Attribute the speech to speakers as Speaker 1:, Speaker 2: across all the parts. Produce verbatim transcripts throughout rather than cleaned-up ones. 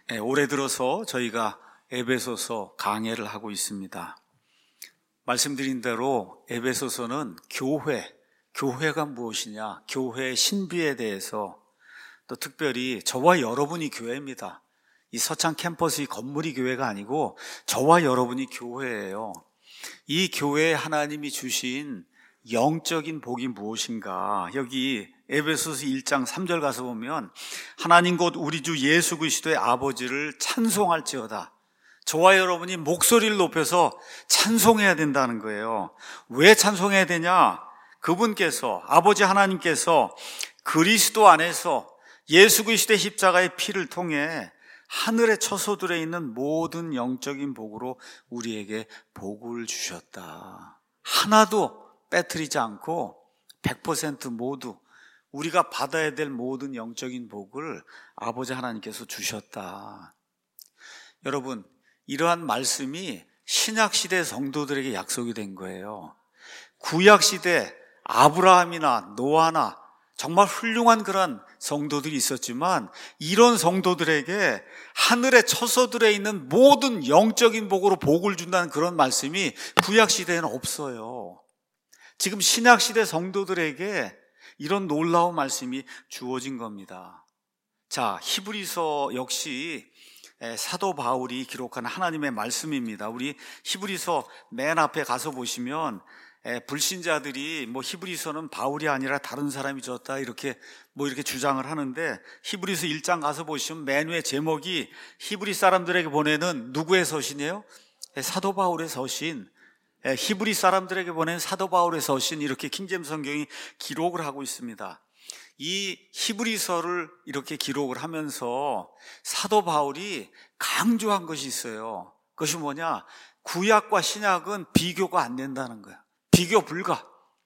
Speaker 1: 네, 올해 들어서 저희가 에베소서 강해를 하고 있습니다. 말씀드린 대로 에베소서는 교회, 교회가 무엇이냐, 교회의 신비에 대해서, 또 특별히 저와 여러분이 교회입니다. 이 서창 캠퍼스의 건물이 교회가 아니고 저와 여러분이 교회예요. 이 교회에 하나님이 주신 영적인 복이 무엇인가? 여기 에베소서 일 장 삼 절 가서 보면 하나님 곧 우리 주 예수 그리스도의 아버지를 찬송할지어다. 저와 여러분이 목소리를 높여서 찬송해야 된다는 거예요. 왜 찬송해야 되냐? 그분께서, 아버지 하나님께서 그리스도 안에서 예수 그리스도의 십자가의 피를 통해 하늘의 처소들에 있는 모든 영적인 복으로 우리에게 복을 주셨다. 하나도 빼뜨리지 않고 백 퍼센트 모두 우리가 받아야 될 모든 영적인 복을 아버지 하나님께서 주셨다. 여러분, 이러한 말씀이 신약시대 성도들에게 약속이 된 거예요. 구약시대 아브라함이나 노아나 정말 훌륭한 그런 성도들이 있었지만 이런 성도들에게 하늘의 처소들에 있는 모든 영적인 복으로 복을 준다는 그런 말씀이 구약시대에는 없어요. 지금 신약시대 성도들에게 이런 놀라운 말씀이 주어진 겁니다. 자, 히브리서 역시 사도 바울이 기록한 하나님의 말씀입니다. 우리 히브리서 맨 앞에 가서 보시면 불신자들이 뭐 히브리서는 바울이 아니라 다른 사람이 줬다 이렇게 뭐 이렇게 주장을 하는데, 히브리서 일 장 가서 보시면 맨 위에 제목이 히브리 사람들에게 보내는 누구의 서신이에요? 사도 바울의 서신. 히브리 사람들에게 보낸 사도 바울의 서신, 이렇게 킹제임스 성경이 기록을 하고 있습니다. 이 히브리서를 이렇게 기록을 하면서 사도 바울이 강조한 것이 있어요. 그것이 뭐냐? 구약과 신약은 비교가 안 된다는 거야. 비교 불가.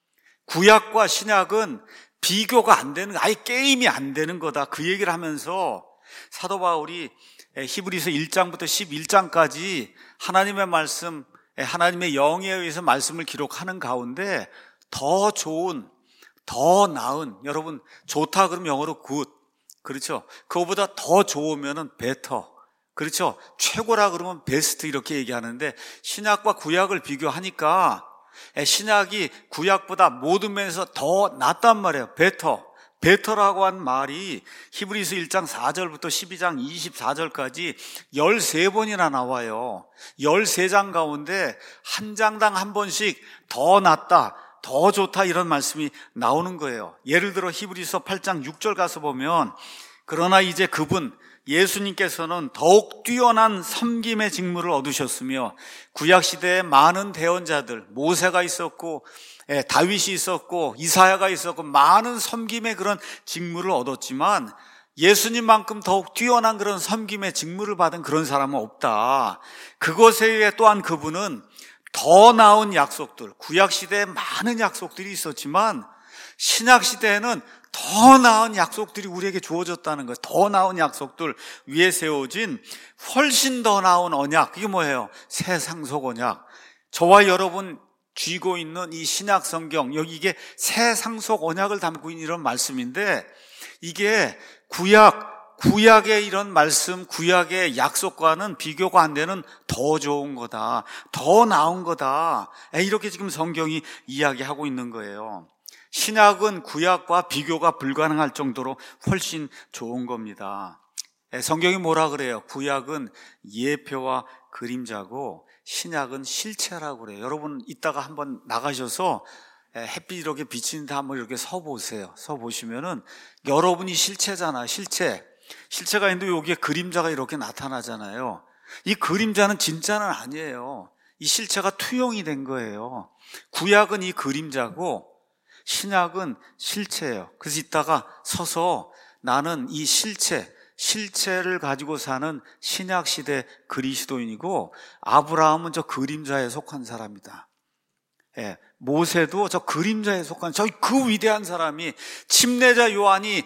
Speaker 1: 구약과 신약은 비교가 안 되는, 아예 게임이 안 되는 거다. 그 얘기를 하면서 사도 바울이 히브리서 일 장부터 십일 장까지 하나님의 말씀, 하나님의 영에 의해서 말씀을 기록하는 가운데 더 좋은, 더 나은, 여러분 좋다 그러면 영어로 good, 그렇죠? 그거보다 더 좋으면은 better, 그렇죠? 최고라 그러면 best 이렇게 얘기하는데, 신약과 구약을 비교하니까 신약이 구약보다 모든 면에서 더 낫단 말이에요. better, better라고 한 말이 히브리서 일 장 사 절부터 십이 장 이십사 절까지 열세 번이나 나와요. 열세 장 가운데 한 장당 한 번씩 더 낫다, 더 좋다 이런 말씀이 나오는 거예요. 예를 들어 히브리서 팔 장 육 절 가서 보면, 그러나 이제 그분 예수님께서는 더욱 뛰어난 섬김의 직무를 얻으셨으며 구약시대에 많은 대언자들, 모세가 있었고 다윗이 있었고 이사야가 있었고 많은 섬김의 그런 직무를 얻었지만 예수님만큼 더욱 뛰어난 그런 섬김의 직무를 받은 그런 사람은 없다. 그것에 의해 또한 그분은 더 나은 약속들, 구약시대에 많은 약속들이 있었지만 신약시대에는 더 나은 약속들이 우리에게 주어졌다는 거예요. 더 나은 약속들 위에 세워진 훨씬 더 나은 언약, 이게 뭐예요? 새 상속 언약. 저와 여러분 쥐고 있는 이 신약 성경, 여기 이게 새 상속 언약을 담고 있는 이런 말씀인데, 이게 구약, 구약의 이런 말씀, 구약의 약속과는 비교가 안 되는 더 좋은 거다, 더 나은 거다, 이렇게 지금 성경이 이야기하고 있는 거예요. 신약은 구약과 비교가 불가능할 정도로 훨씬 좋은 겁니다. 성경이 뭐라 그래요? 구약은 예표와 그림자고 신약은 실체라고 그래요. 여러분 이따가 한번 나가셔서 햇빛 이렇게 비치는데 한번 이렇게 서 보세요. 서 보시면은 여러분이 실체잖아. 실체. 실체가 있는데 여기에 그림자가 이렇게 나타나잖아요. 이 그림자는 진짜는 아니에요. 이 실체가 투영이 된 거예요. 구약은 이 그림자고 신약은 실체예요. 그래서 이따가 서서 나는 이 실체, 실체를 가지고 사는 신약시대 그리스도인이고, 아브라함은 저 그림자에 속한 사람이다. 예, 모세도 저 그림자에 속한, 저 그 위대한 사람이, 침례자 요한이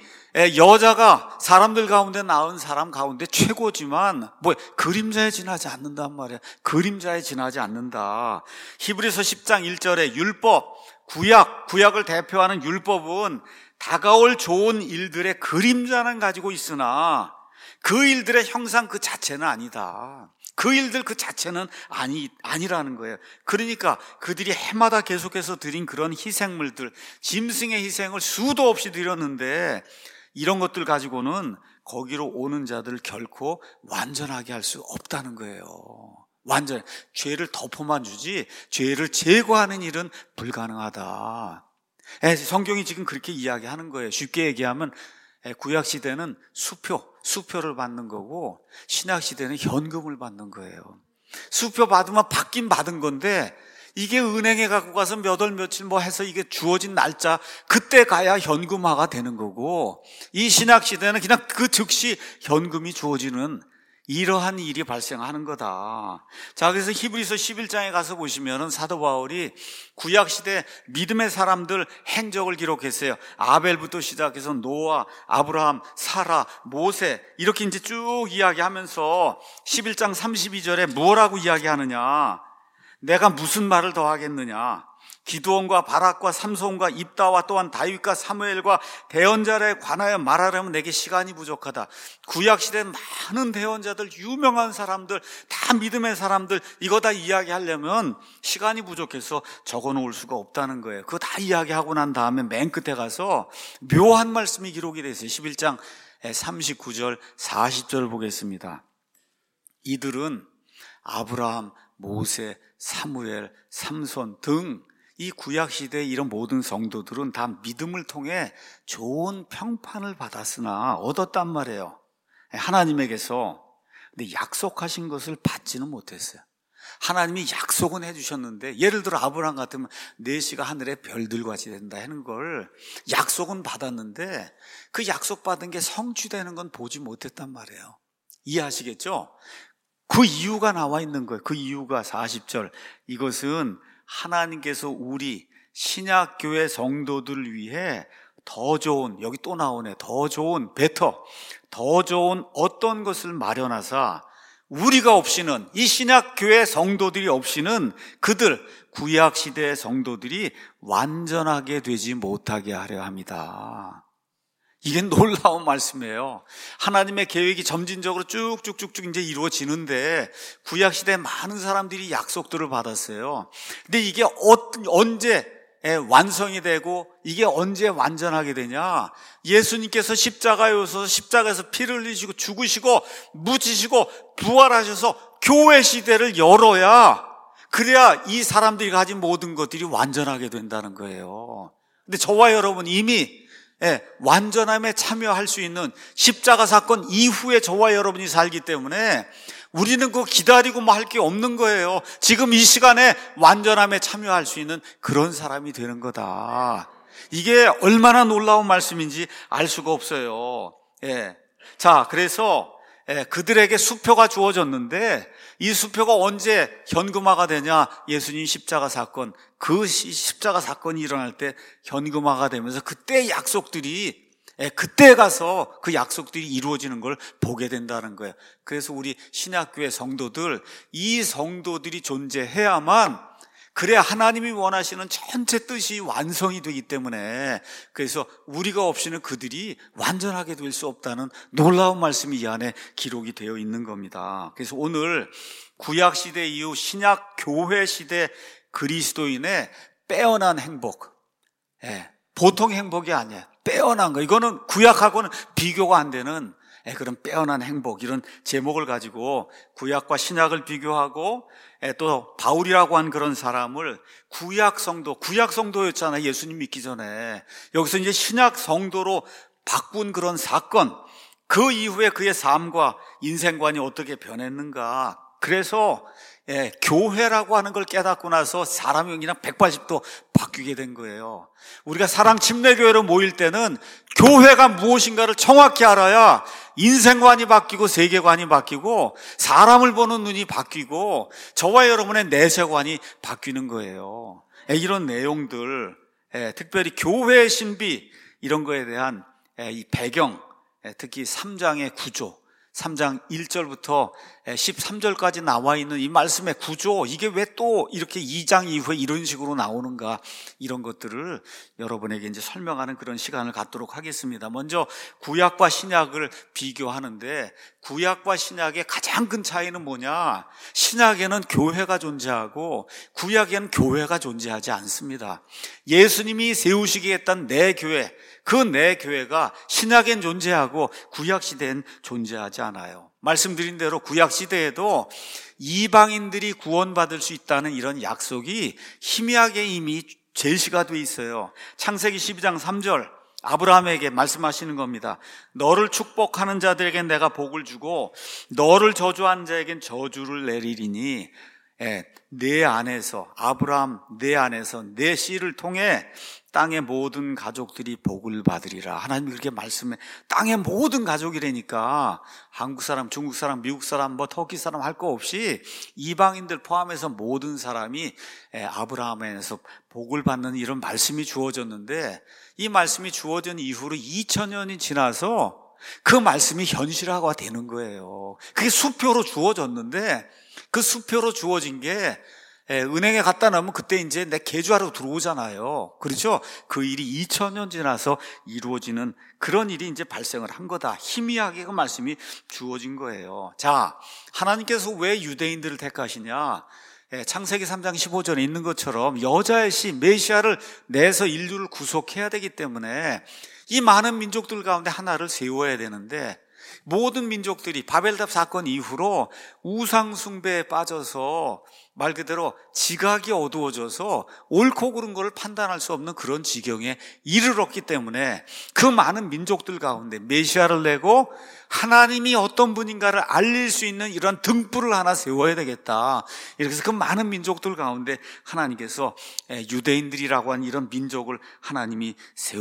Speaker 1: 여자가 사람들 가운데 낳은 사람 가운데 최고지만 뭐 그림자에 지나지 않는단 말이야. 그림자에 지나지 않는다. 히브리서 십 장 일 절에 율법, 구약, 구약을 대표하는 율법은 다가올 좋은 일들의 그림자는 가지고 있으나 그 일들의 형상 그 자체는 아니다. 그 일들 그 자체는 아니, 아니라는 거예요. 그러니까 그들이 해마다 계속해서 드린 그런 희생물들, 짐승의 희생을 수도 없이 드렸는데 이런 것들 가지고는 거기로 오는 자들 결코 완전하게 할 수 없다는 거예요. 완전 죄를 덮어만 주지 죄를 제거하는 일은 불가능하다. 성경이 지금 그렇게 이야기하는 거예요. 쉽게 얘기하면 구약 시대는 수표, 수표를 받는 거고 신약 시대는 현금을 받는 거예요. 수표 받으면 받긴 받은 건데 이게 은행에 갖고 가서 몇 월 며칠 뭐 해서 이게 주어진 날짜 그때 가야 현금화가 되는 거고, 이 신약 시대는 그냥 그 즉시 현금이 주어지는 이러한 일이 발생하는 거다. 자, 그래서 히브리서 십일 장에 가서 보시면은 사도 바울이 구약 시대 믿음의 사람들 행적을 기록했어요. 아벨부터 시작해서 노아, 아브라함, 사라, 모세 이렇게 이제 쭉 이야기하면서 십일 장 삼십이 절에 뭐라고 이야기하느냐? 내가 무슨 말을 더 하겠느냐? 기드온과 바락과 삼손과 입다와 또한 다윗과 사무엘과 대언자에 관하여 말하려면 내게 시간이 부족하다. 구약시대 많은 대언자들, 유명한 사람들, 다 믿음의 사람들 이거 다 이야기하려면 시간이 부족해서 적어놓을 수가 없다는 거예요. 그거 다 이야기하고 난 다음에 맨 끝에 가서 묘한 말씀이 기록이 되어 있어요. 십일 장 삼십구 절 사십 절 보겠습니다. 이들은 아브라함, 모세, 사무엘, 삼손 등 이 구약시대의 이런 모든 성도들은 다 믿음을 통해 좋은 평판을 받았으나 얻었단 말이에요. 하나님에게서. 근데 약속하신 것을 받지는 못했어요. 하나님이 약속은 해주셨는데, 예를 들어 아브라함 같으면 내시가 하늘의 별들같이 된다 하는 걸 약속은 받았는데 그 약속받은 게 성취되는 건 보지 못했단 말이에요. 이해하시겠죠? 그 이유가 나와 있는 거예요. 그 이유가 사십 절. 이것은 하나님께서 우리 신약교회 성도들을 위해 더 좋은, 여기 또 나오네, 더 좋은, 베터, 더 좋은 어떤 것을 마련하사 우리가 없이는, 이 신약교회 성도들이 없이는 그들, 구약시대의 성도들이 완전하게 되지 못하게 하려 합니다. 이게 놀라운 말씀이에요. 하나님의 계획이 점진적으로 쭉쭉쭉쭉 이제 이루어지는데 구약시대에 많은 사람들이 약속들을 받았어요. 근데 이게 언제 완성이 되고 이게 언제 완전하게 되냐? 예수님께서 십자가에 오셔서 십자가에서 피를 흘리시고 죽으시고 묻히시고 부활하셔서 교회 시대를 열어야, 그래야 이 사람들이 가진 모든 것들이 완전하게 된다는 거예요. 근데 저와 여러분 이미 예, 완전함에 참여할 수 있는 십자가 사건 이후에 저와 여러분이 살기 때문에 우리는 그거 기다리고 뭐 할 게 없는 거예요. 지금 이 시간에 완전함에 참여할 수 있는 그런 사람이 되는 거다. 이게 얼마나 놀라운 말씀인지 알 수가 없어요. 예. 자, 그래서 예, 그들에게 수표가 주어졌는데 이 수표가 언제 현금화가 되냐? 예수님 십자가 사건, 그 십자가 사건이 일어날 때 현금화가 되면서 그때 약속들이, 예, 그때 가서 그 약속들이 이루어지는 걸 보게 된다는 거예요. 그래서 우리 신약교회 성도들, 이 성도들이 존재해야만, 그래야 하나님이 원하시는 전체 뜻이 완성이 되기 때문에, 그래서 우리가 없이는 그들이 완전하게 될 수 없다는 놀라운 말씀이 이 안에 기록이 되어 있는 겁니다. 그래서 오늘 구약시대 이후 신약교회 시대 그리스도인의 빼어난 행복, 예, 보통 행복이 아니에요. 빼어난 거, 이거는 구약하고는 비교가 안 되는 그런 빼어난 행복, 이런 제목을 가지고 구약과 신약을 비교하고 또 바울이라고 한 그런 사람을 구약 성도, 구약 성도였잖아요. 예수님 믿기 전에. 여기서 이제 신약 성도로 바꾼 그런 사건, 그 이후에 그의 삶과 인생관이 어떻게 변했는가. 그래서 예, 교회라고 하는 걸 깨닫고 나서 사람이 그냥 백팔십 도 바뀌게 된 거예요. 우리가 사랑 침례교회로 모일 때는 교회가 무엇인가를 정확히 알아야 인생관이 바뀌고 세계관이 바뀌고 사람을 보는 눈이 바뀌고 저와 여러분의 내세관이 바뀌는 거예요. 예, 이런 내용들, 예, 특별히 교회의 신비, 이런 거에 대한 예, 이 배경, 예, 특히 삼 장의 구조, 삼 장 일 절부터 십삼 절까지 나와 있는 이 말씀의 구조, 이게 왜 또 이렇게 이 장 이후에 이런 식으로 나오는가, 이런 것들을 여러분에게 이제 설명하는 그런 시간을 갖도록 하겠습니다. 먼저 구약과 신약을 비교하는데, 구약과 신약의 가장 큰 차이는 뭐냐? 신약에는 교회가 존재하고 구약에는 교회가 존재하지 않습니다. 예수님이 세우시겠다는 내 교회, 그 내 교회가 신약엔 존재하고 구약 시대엔 존재하지 않아요. 말씀드린 대로 구약 시대에도 이방인들이 구원받을 수 있다는 이런 약속이 희미하게 이미 제시가 돼 있어요. 창세기 십이 장 삼 절, 아브라함에게 말씀하시는 겁니다. 너를 축복하는 자들에겐 내가 복을 주고 너를 저주하는 자에겐 저주를 내리리니, 예, 내 안에서, 아브라함 내 안에서 내 씨를 통해 땅의 모든 가족들이 복을 받으리라. 하나님이 그렇게 말씀해. 땅의 모든 가족이라니까, 한국 사람, 중국 사람, 미국 사람, 뭐 터키 사람 할 거 없이 이방인들 포함해서 모든 사람이 아브라함에서 복을 받는 이런 말씀이 주어졌는데, 이 말씀이 주어진 이후로 이천 년이 지나서 그 말씀이 현실화가 되는 거예요. 그게 수표로 주어졌는데, 그 수표로 주어진 게 예, 은행에 갖다 놓으면 그때 이제 내 계좌로 들어오잖아요. 그렇죠? 그 일이 이천 년 지나서 이루어지는 그런 일이 이제 발생을 한 거다. 희미하게 그 말씀이 주어진 거예요. 자, 하나님께서 왜 유대인들을 택하시냐? 예, 창세기 삼 장 십오 절에 있는 것처럼 여자의 씨 메시아를 내서 인류를 구속해야 되기 때문에 이 많은 민족들 가운데 하나를 세워야 되는데, 모든 민족들이 바벨탑 사건 이후로 우상 숭배에 빠져서 말 그대로 지각이 어두워져서 옳고 그른 것을 판단할 수 없는 그런 지경에 이르렀기 때문에 그 많은 민족들 가운데 메시아를 내고 하나님이 어떤 분인가를 알릴 수 있는 이런 등불을 하나 세워야 되겠다. 이렇게 해서 그 많은 민족들 가운데 하나님께서 유대인들이라고 하는 이런 민족을 하나님이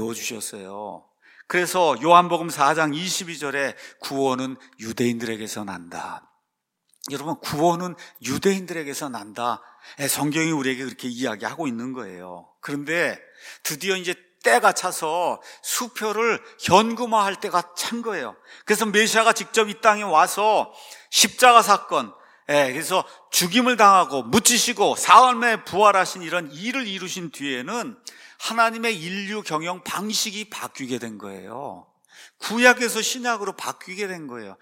Speaker 1: 세워주셨어요. 그래서 요한복음 사 장 이십이 절에 구원은 유대인들에게서 난다. 여러분, 구원은 유대인들에게서 난다. 성경이 우리에게 그렇게 이야기하고 있는 거예요. 그런데 드디어 이제 때가 차서 수표를 현금화할 때가 찬 거예요. 그래서 메시아가 직접 이 땅에 와서 십자가 사건, 그래서 죽임을 당하고 묻히시고 사흘 만에 부활하신 이런 일을 이루신 뒤에는 하나님의 인류 경영 방식이 바뀌게 된 거예요. 구약에서 신약으로 바뀌게 된 거예요.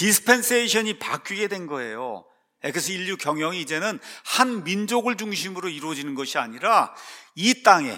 Speaker 1: 디스펜세이션이 바뀌게 된 거예요. 그래서 인류 경영이 이제는 한 민족을 중심으로 이루어지는 것이 아니라 이 땅에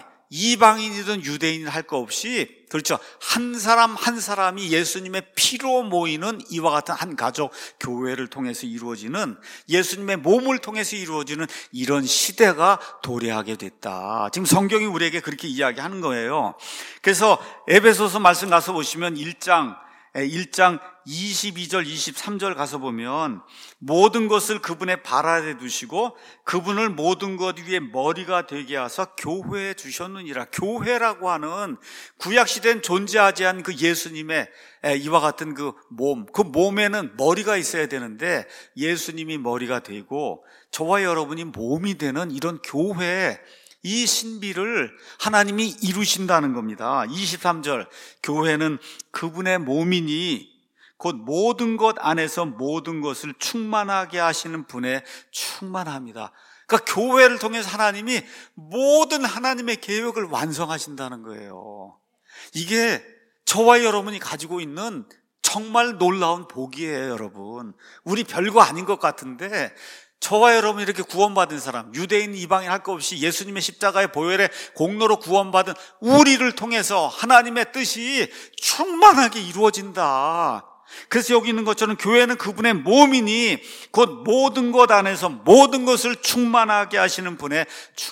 Speaker 1: 이방인이든 유대인이든 할 거 없이, 그렇죠, 한 사람 한 사람이 예수님의 피로 모이는 이와 같은 한 가족 교회를 통해서 이루어지는, 예수님의 몸을 통해서 이루어지는 이런 시대가 도래하게 됐다. 지금 성경이 우리에게 그렇게 이야기하는 거예요. 그래서 에베소서 말씀 가서 보시면 일 장 일 장 이십이 절 이십삼 절 가서 보면, 모든 것을 그분의 발 아래 두시고 그분을 모든 것 위에 머리가 되게 하사 교회에 주셨느니라. 교회라고 하는 구약시대엔 존재하지 않은 그 예수님의 이와 같은 그 몸, 그 몸에는 머리가 있어야 되는데 예수님이 머리가 되고 저와 여러분이 몸이 되는 이런 교회, 이 신비를 하나님이 이루신다는 겁니다. 이십삼 절, 교회는 그분의 몸이니 곧 모든 것 안에서 모든 것을 충만하게 하시는 분의 충만합니다. 그러니까 교회를 통해서 하나님이 모든 하나님의 계획을 완성하신다는 거예요. 이게 저와 여러분이 가지고 있는 정말 놀라운 복이에요, 여러분. 우리 별거 아닌 것 같은데 저와 여러분이 이렇게 구원받은 사람, 유대인 이방인 할 것 없이 예수님의 십자가의 보혈의 공로로 구원받은 우리를 통해서 하나님의 뜻이 충만하게 이루어진다. 그래서 여기 있는 것처럼 교회는 그분의 몸이니 곧 모든 것 안에서 모든 것을 충만하게 하시는 분의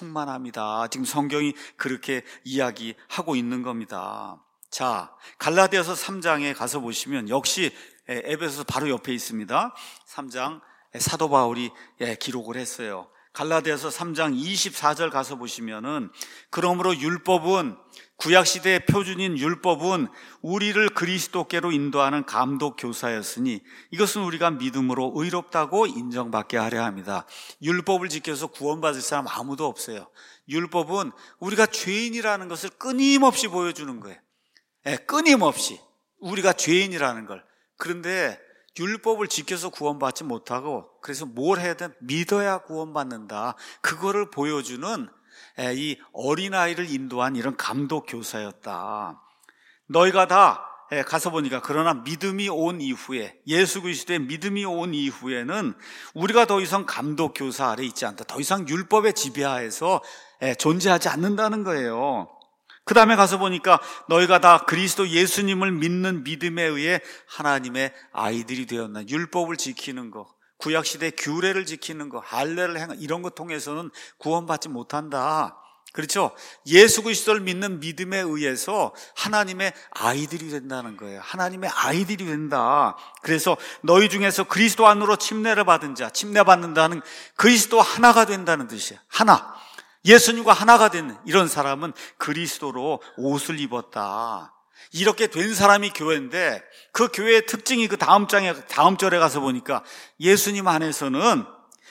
Speaker 1: 충만합니다. 지금 성경이 그렇게 이야기하고 있는 겁니다. 자, 갈라디아서 삼 장에 가서 보시면 역시 에베소서 바로 옆에 있습니다. 삼 장 사도 바울이 기록을 했어요. 갈라디아서 삼 장 이십사 절 가서 보시면은, 그러므로 율법은, 구약시대의 표준인 율법은 우리를 그리스도께로 인도하는 감독 교사였으니 이것은 우리가 믿음으로 의롭다고 인정받게 하려 합니다. 율법을 지켜서 구원받을 사람 아무도 없어요. 율법은 우리가 죄인이라는 것을 끊임없이 보여주는 거예요. 네, 끊임없이 우리가 죄인이라는 걸. 그런데 율법을 지켜서 구원받지 못하고 그래서 뭘 해야 돼? 믿어야 구원받는다. 그거를 보여주는 이 어린아이를 인도한 이런 감독 교사였다. 너희가 다 가서 보니까 그러나 믿음이 온 이후에, 예수 그리스도의 믿음이 온 이후에는 우리가 더 이상 감독 교사 아래 있지 않다. 더 이상 율법의 지배하에서 존재하지 않는다는 거예요. 그 다음에 가서 보니까 너희가 다 그리스도 예수님을 믿는 믿음에 의해 하나님의 아이들이 되었나. 율법을 지키는 거, 구약시대 규례를 지키는 거, 할례를 행한 이런 것 통해서는 구원받지 못한다. 그렇죠? 예수 그리스도를 믿는 믿음에 의해서 하나님의 아이들이 된다는 거예요. 하나님의 아이들이 된다. 그래서 너희 중에서 그리스도 안으로 침례를 받은 자, 침례받는다는 그리스도 하나가 된다는 뜻이에요. 하나. 예수님과 하나가 된 이런 사람은 그리스도로 옷을 입었다. 이렇게 된 사람이 교회인데 그 교회의 특징이 그 다음 장에, 다음 절에 가서 보니까 예수님 안에서는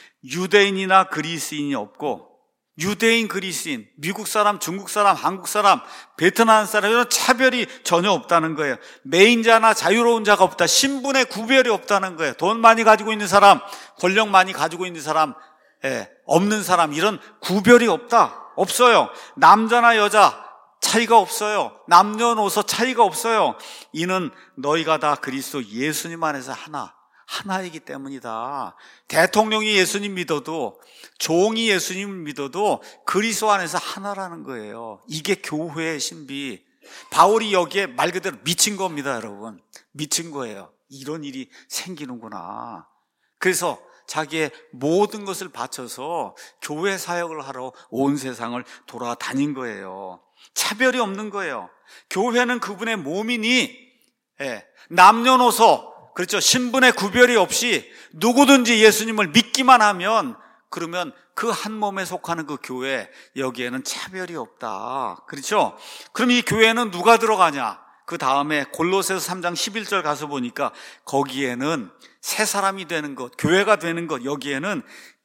Speaker 1: 유대인이나 그리스인이 없고 유대인, 그리스인, 미국 사람, 중국 사람, 한국 사람, 베트남 사람 이런 차별이 전혀 없다는 거예요. 매인자나 자유로운 자가 없다. 신분의 구별이 없다는 거예요. 돈 많이 가지고 있는 사람, 권력 많이 가지고 있는 사람, 예, 없는 사람 이런 구별이 없다. 없어요. 남자나 여자 차이가 없어요. 남녀노소 차이가 없어요. 이는 너희가 다 그리스도 예수님 안에서 하나. 하나이기 때문이다. 대통령이 예수님 믿어도 종이 예수님 믿어도 그리스도 안에서 하나라는 거예요. 이게 교회의 신비. 바울이 여기에 말 그대로 미친 겁니다, 여러분. 미친 거예요. 이런 일이 생기는구나. 그래서 자기의 모든 것을 바쳐서 교회 사역을 하러 온 세상을 돌아다닌 거예요. 차별이 없는 거예요. 교회는 그분의 몸이니 예, 남녀노소 그렇죠. 신분의 구별이 없이 누구든지 예수님을 믿기만 하면 그러면 그 한 몸에 속하는 그 교회 여기에는 차별이 없다. 그렇죠. 그럼 이 교회는 누가 들어가냐? 그 다음에 골로새서 삼 장 십일 절 가서 보니까 거기에는 새 사람이 되는 것, 교회가 되는 것, 여기에는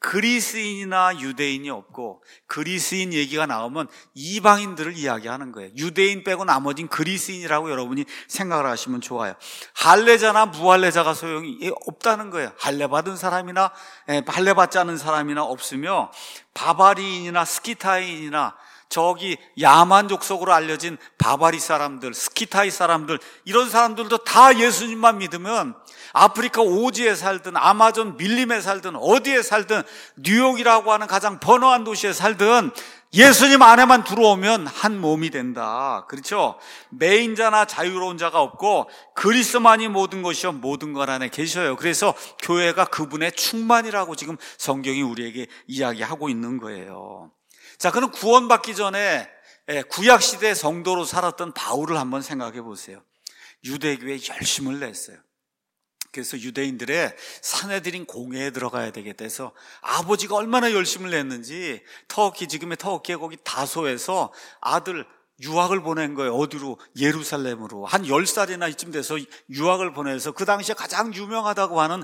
Speaker 1: 그리스인이나 유대인이 없고 그리스인 얘기가 나오면 이방인들을 이야기하는 거예요. 유대인 빼고 나머진 그리스인이라고 여러분이 생각을 하시면 좋아요. 할례자나 무할례자가 소용이 없다는 거예요. 할례 받은 사람이나 할례 받지 않은 사람이나 없으며 바바리인이나 스키타인이나 저기 야만 족속으로 알려진 바바리 사람들, 스키타이 사람들 이런 사람들도 다 예수님만 믿으면 아프리카 오지에 살든 아마존 밀림에 살든 어디에 살든 뉴욕이라고 하는 가장 번화한 도시에 살든 예수님 안에만 들어오면 한 몸이 된다. 그렇죠? 매인자나 자유로운 자가 없고 그리스도만이 모든 것이요 모든 것 안에 계셔요. 그래서 교회가 그분의 충만이라고 지금 성경이 우리에게 이야기하고 있는 거예요. 자, 그럼 구원받기 전에 구약시대 성도로 살았던 바울을 한번 생각해 보세요. 유대교에 열심을 냈어요. 그래서 유대인들의 사내들인 공회에 들어가야 되겠다 해서 아버지가 얼마나 열심을 냈는지 터키, 지금의 터키의 거기 다소에서 아들 유학을 보낸 거예요. 어디로? 예루살렘으로. 한 열 살이나 이쯤 돼서 유학을 보내서 그 당시에 가장 유명하다고 하는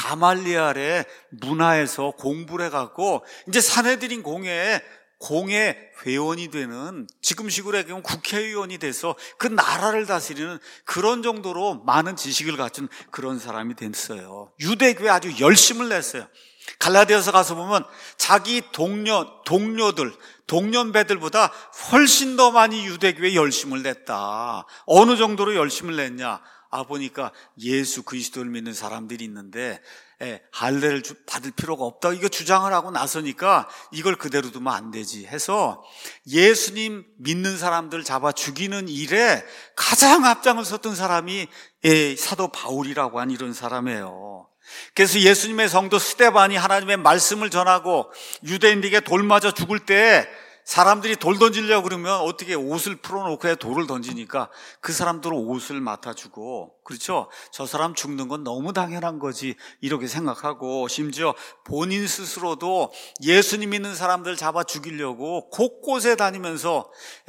Speaker 1: 가말리알의 문화에서 공부를 해갖고 이제 사내들인 공회에 공회 회원이 되는 지금식으로 얘기하면 국회의원이 돼서 그 나라를 다스리는 그런 정도로 많은 지식을 갖춘 그런 사람이 됐어요. 유대교에 아주 열심을 냈어요. 갈라디아서 가서 보면 자기 동료, 동료들, 동년배들보다 훨씬 더 많이 유대교에 열심을 냈다. 어느 정도로 열심을 냈냐? 아, 보니까 예수 그리스도를 믿는 사람들이 있는데 예, 할례를 받을 필요가 없다 이거 주장을 하고 나서니까 이걸 그대로 두면 안 되지 해서 예수님 믿는 사람들 잡아 죽이는 일에 가장 앞장을 섰던 사람이 예, 사도 바울이라고 한 이런 사람이에요. 그래서 예수님의 성도 스데반이 하나님의 말씀을 전하고 유대인들에게 돌 맞아 죽을 때 사람들이 돌 던지려고 그러면 어떻게 옷을 풀어놓고 돌을 던지니까 그 사람들은 옷을 맡아주고 그렇죠? 저 사람 죽는 건 너무 당연한 거지 이렇게 생각하고 심지어 본인 스스로도 예수님 믿는 사람들 잡아 죽이려고 곳곳에 다니면서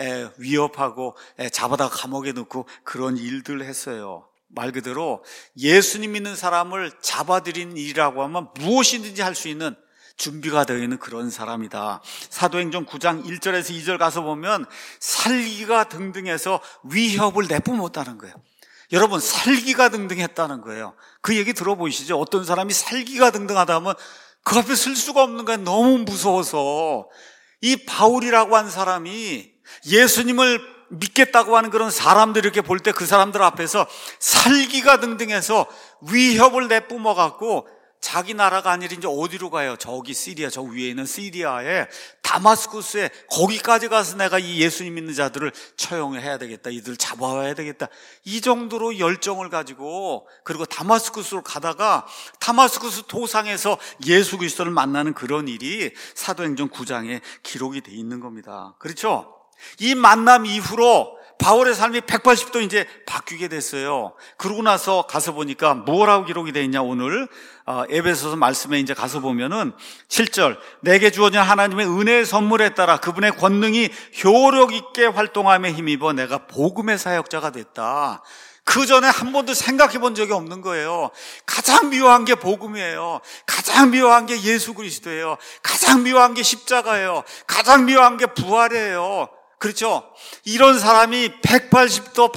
Speaker 1: 위협하고 잡아다 감옥에 넣고 그런 일들을 했어요. 말 그대로 예수님 믿는 사람을 잡아들이는 일이라고 하면 무엇이든지 할 수 있는 준비가 되어 있는 그런 사람이다. 사도행전 구 장 일 절에서 이 절 가서 보면 살기가 등등해서 위협을 내뿜었다는 거예요. 여러분, 살기가 등등했다는 거예요. 그 얘기 들어보시죠? 어떤 사람이 살기가 등등하다 하면 그 앞에 쓸 수가 없는 거예요. 너무 무서워서. 이 바울이라고 한 사람이 예수님을 믿겠다고 하는 그런 사람들 이렇게 볼 때 그 사람들 앞에서 살기가 등등해서 위협을 내뿜어 갖고 자기 나라가 아니라 이제 어디로 가요? 저기 시리아, 저 위에 있는 시리아에 다마스쿠스에 거기까지 가서 내가 이 예수님 믿는 자들을 처형해야 되겠다. 이들 잡아와야 되겠다. 이 정도로 열정을 가지고 그리고 다마스쿠스로 가다가 다마스쿠스 도상에서 예수 그리스도를 만나는 그런 일이 사도행전 구 장에 기록이 돼 있는 겁니다. 그렇죠? 이 만남 이후로 바울의 삶이 백팔십 도 이제 바뀌게 됐어요. 그러고 나서 가서 보니까 뭐라고 기록이 되어 있냐, 오늘 에베소서 말씀에 이제 가서 보면은 칠 절, 내게 주어진 하나님의 은혜의 선물에 따라 그분의 권능이 효력 있게 활동함에 힘입어 내가 복음의 사역자가 됐다. 그 전에 한 번도 생각해 본 적이 없는 거예요. 가장 미워한 게 복음이에요. 가장 미워한 게 예수 그리스도예요. 가장 미워한 게 십자가예요. 가장 미워한 게 부활이에요. 그렇죠? 이런 사람이 백팔십 도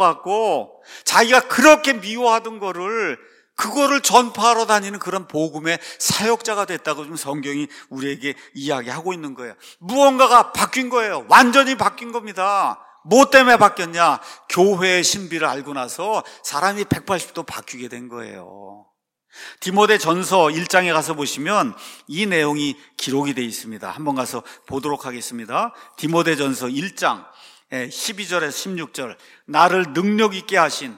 Speaker 1: 바뀌어갖고 자기가 그렇게 미워하던 거를 그거를 전파하러 다니는 그런 복음의 사역자가 됐다고 지금 성경이 우리에게 이야기하고 있는 거예요. 무언가가 바뀐 거예요. 완전히 바뀐 겁니다. 뭐 때문에 바뀌었냐? 교회의 신비를 알고 나서 사람이 백팔십 도 바뀌게 된 거예요. 디모데 전서 일 장에 가서 보시면 이 내용이 기록이 되어 있습니다. 한번 가서 보도록 하겠습니다. 디모데 전서 일 장 십이 절에서 십육 절, 나를 능력 있게 하신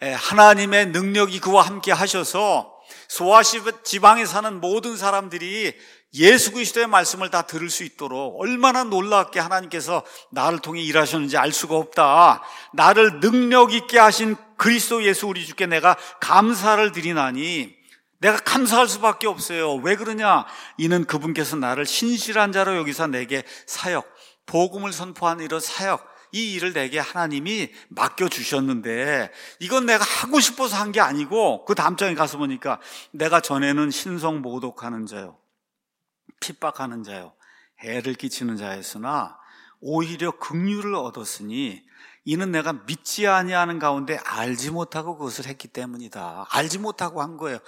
Speaker 1: 하나님의 능력이 그와 함께 하셔서 소아시 지방에 사는 모든 사람들이 예수 그리스도의 말씀을 다 들을 수 있도록 얼마나 놀랍게 하나님께서 나를 통해 일하셨는지 알 수가 없다. 나를 능력 있게 하신 그리스도 예수 우리 주께 내가 감사를 드리나니, 내가 감사할 수밖에 없어요. 왜 그러냐? 이는 그분께서 나를 신실한 자로 여기서 내게 사역, 복음을 선포하는 이런 사역, 이 일을 내게 하나님이 맡겨주셨는데 이건 내가 하고 싶어서 한 게 아니고, 그 다음 장에 가서 보니까 내가 전에는 신성 모독하는 자요, 핍박하는 자요, 해를 끼치는 자였으나 오히려 긍휼을 얻었으니 이는 내가 믿지 아니하는 가운데 알지 못하고 그것을 했기 때문이다. 알지 못하고 한 거예요.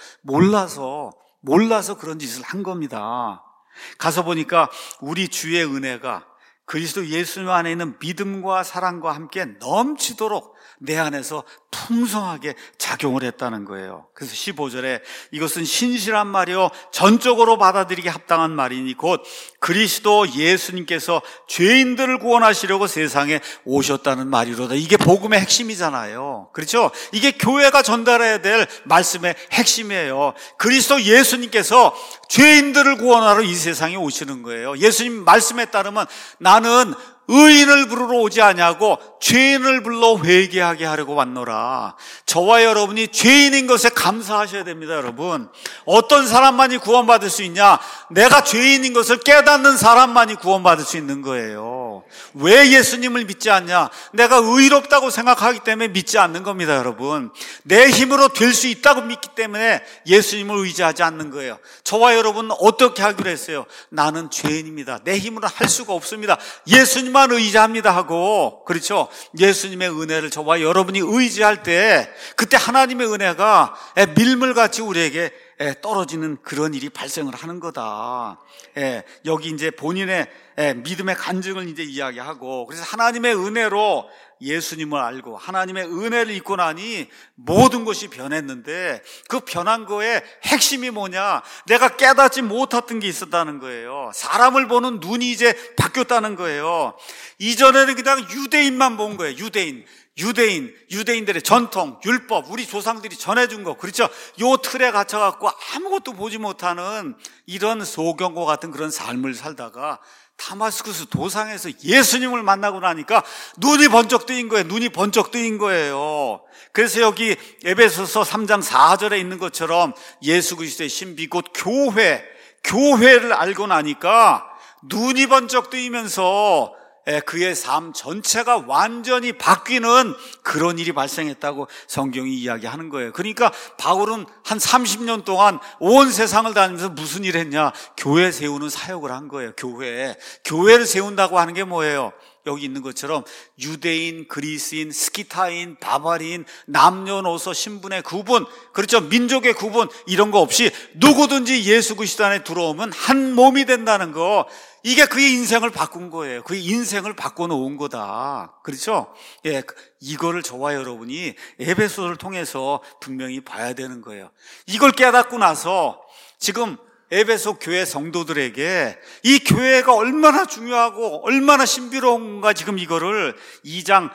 Speaker 1: 몰라서 몰라서 그런 짓을 한 겁니다. 가서 보니까 우리 주의 은혜가 그리스도 예수님 안에 있는 믿음과 사랑과 함께 넘치도록 내 안에서 풍성하게 작용을 했다는 거예요. 그래서 십오 절에 이것은 신실한 말이요 전적으로 받아들이기 합당한 말이니 곧 그리스도 예수님께서 죄인들을 구원하시려고 세상에 오셨다는 말이로다. 이게 복음의 핵심이잖아요. 그렇죠? 이게 교회가 전달해야 될 말씀의 핵심이에요. 그리스도 예수님께서 죄인들을 구원하러 이 세상에 오시는 거예요. 예수님 말씀에 따르면 나는 의인을 부르러 오지 아니하고 죄인을 불러 회개하게 하려고 왔노라. 저와 여러분이 죄인인 것에 감사하셔야 됩니다. 여러분, 어떤 사람만이 구원받을 수 있냐? 내가 죄인인 것을 깨닫는 사람만이 구원받을 수 있는 거예요. 왜 예수님을 믿지 않냐? 내가 의롭다고 생각하기 때문에 믿지 않는 겁니다. 여러분, 내 힘으로 될 수 있다고 믿기 때문에 예수님을 의지하지 않는 거예요. 저와 여러분은 어떻게 하기로 했어요? 나는 죄인입니다. 내 힘으로 할 수가 없습니다. 예수님 만 의지합니다 하고, 그렇죠? 예수님의 은혜를 저와 여러분이 의지할 때 그때 하나님의 은혜가 밀물같이 우리에게 떨어지는 그런 일이 발생을 하는 거다. 여기 이제 본인의 믿음의 간증을 이제 이야기하고, 그래서 하나님의 은혜로 예수님을 알고 하나님의 은혜를 입고 나니 모든 것이 변했는데, 그 변한 거의 핵심이 뭐냐? 내가 깨닫지 못했던 게 있었다는 거예요. 사람을 보는 눈이 이제 바뀌었다는 거예요. 이전에는 그냥 유대인만 본 거예요. 유대인 유대인, 유대인들의 전통, 율법, 우리 조상들이 전해준 거, 그렇죠? 요 틀에 갇혀갖고 아무것도 보지 못하는 이런 소경과 같은 그런 삶을 살다가 다마스쿠스 도상에서 예수님을 만나고 나니까 눈이 번쩍 뜨인 거예요. 눈이 번쩍 뜨인 거예요. 그래서 여기 에베소서 삼 장 사 절에 있는 것처럼 예수 그리스도의 신비 곧 교회, 교회를 알고 나니까 눈이 번쩍 뜨이면서 그의 삶 전체가 완전히 바뀌는 그런 일이 발생했다고 성경이 이야기하는 거예요. 그러니까 바울은 한 삼십 년 동안 온 세상을 다니면서 무슨 일 했냐? 교회 세우는 사역을 한 거예요. 교회. 교회를 세운다고 하는 게 뭐예요? 여기 있는 것처럼 유대인, 그리스인, 스키타인, 바바리인, 남녀노소, 신분의 구분, 그렇죠, 민족의 구분 이런 거 없이 누구든지 예수 그리스도 안에 들어오면 한 몸이 된다는 거, 이게 그의 인생을 바꾼 거예요. 그의 인생을 바꿔놓은 거다. 그렇죠? 예, 이거를 저와 여러분이 에베소서를 통해서 분명히 봐야 되는 거예요. 이걸 깨닫고 나서 지금 에베소 교회 성도들에게 이 교회가 얼마나 중요하고 얼마나 신비로운가, 지금 이거를 이 장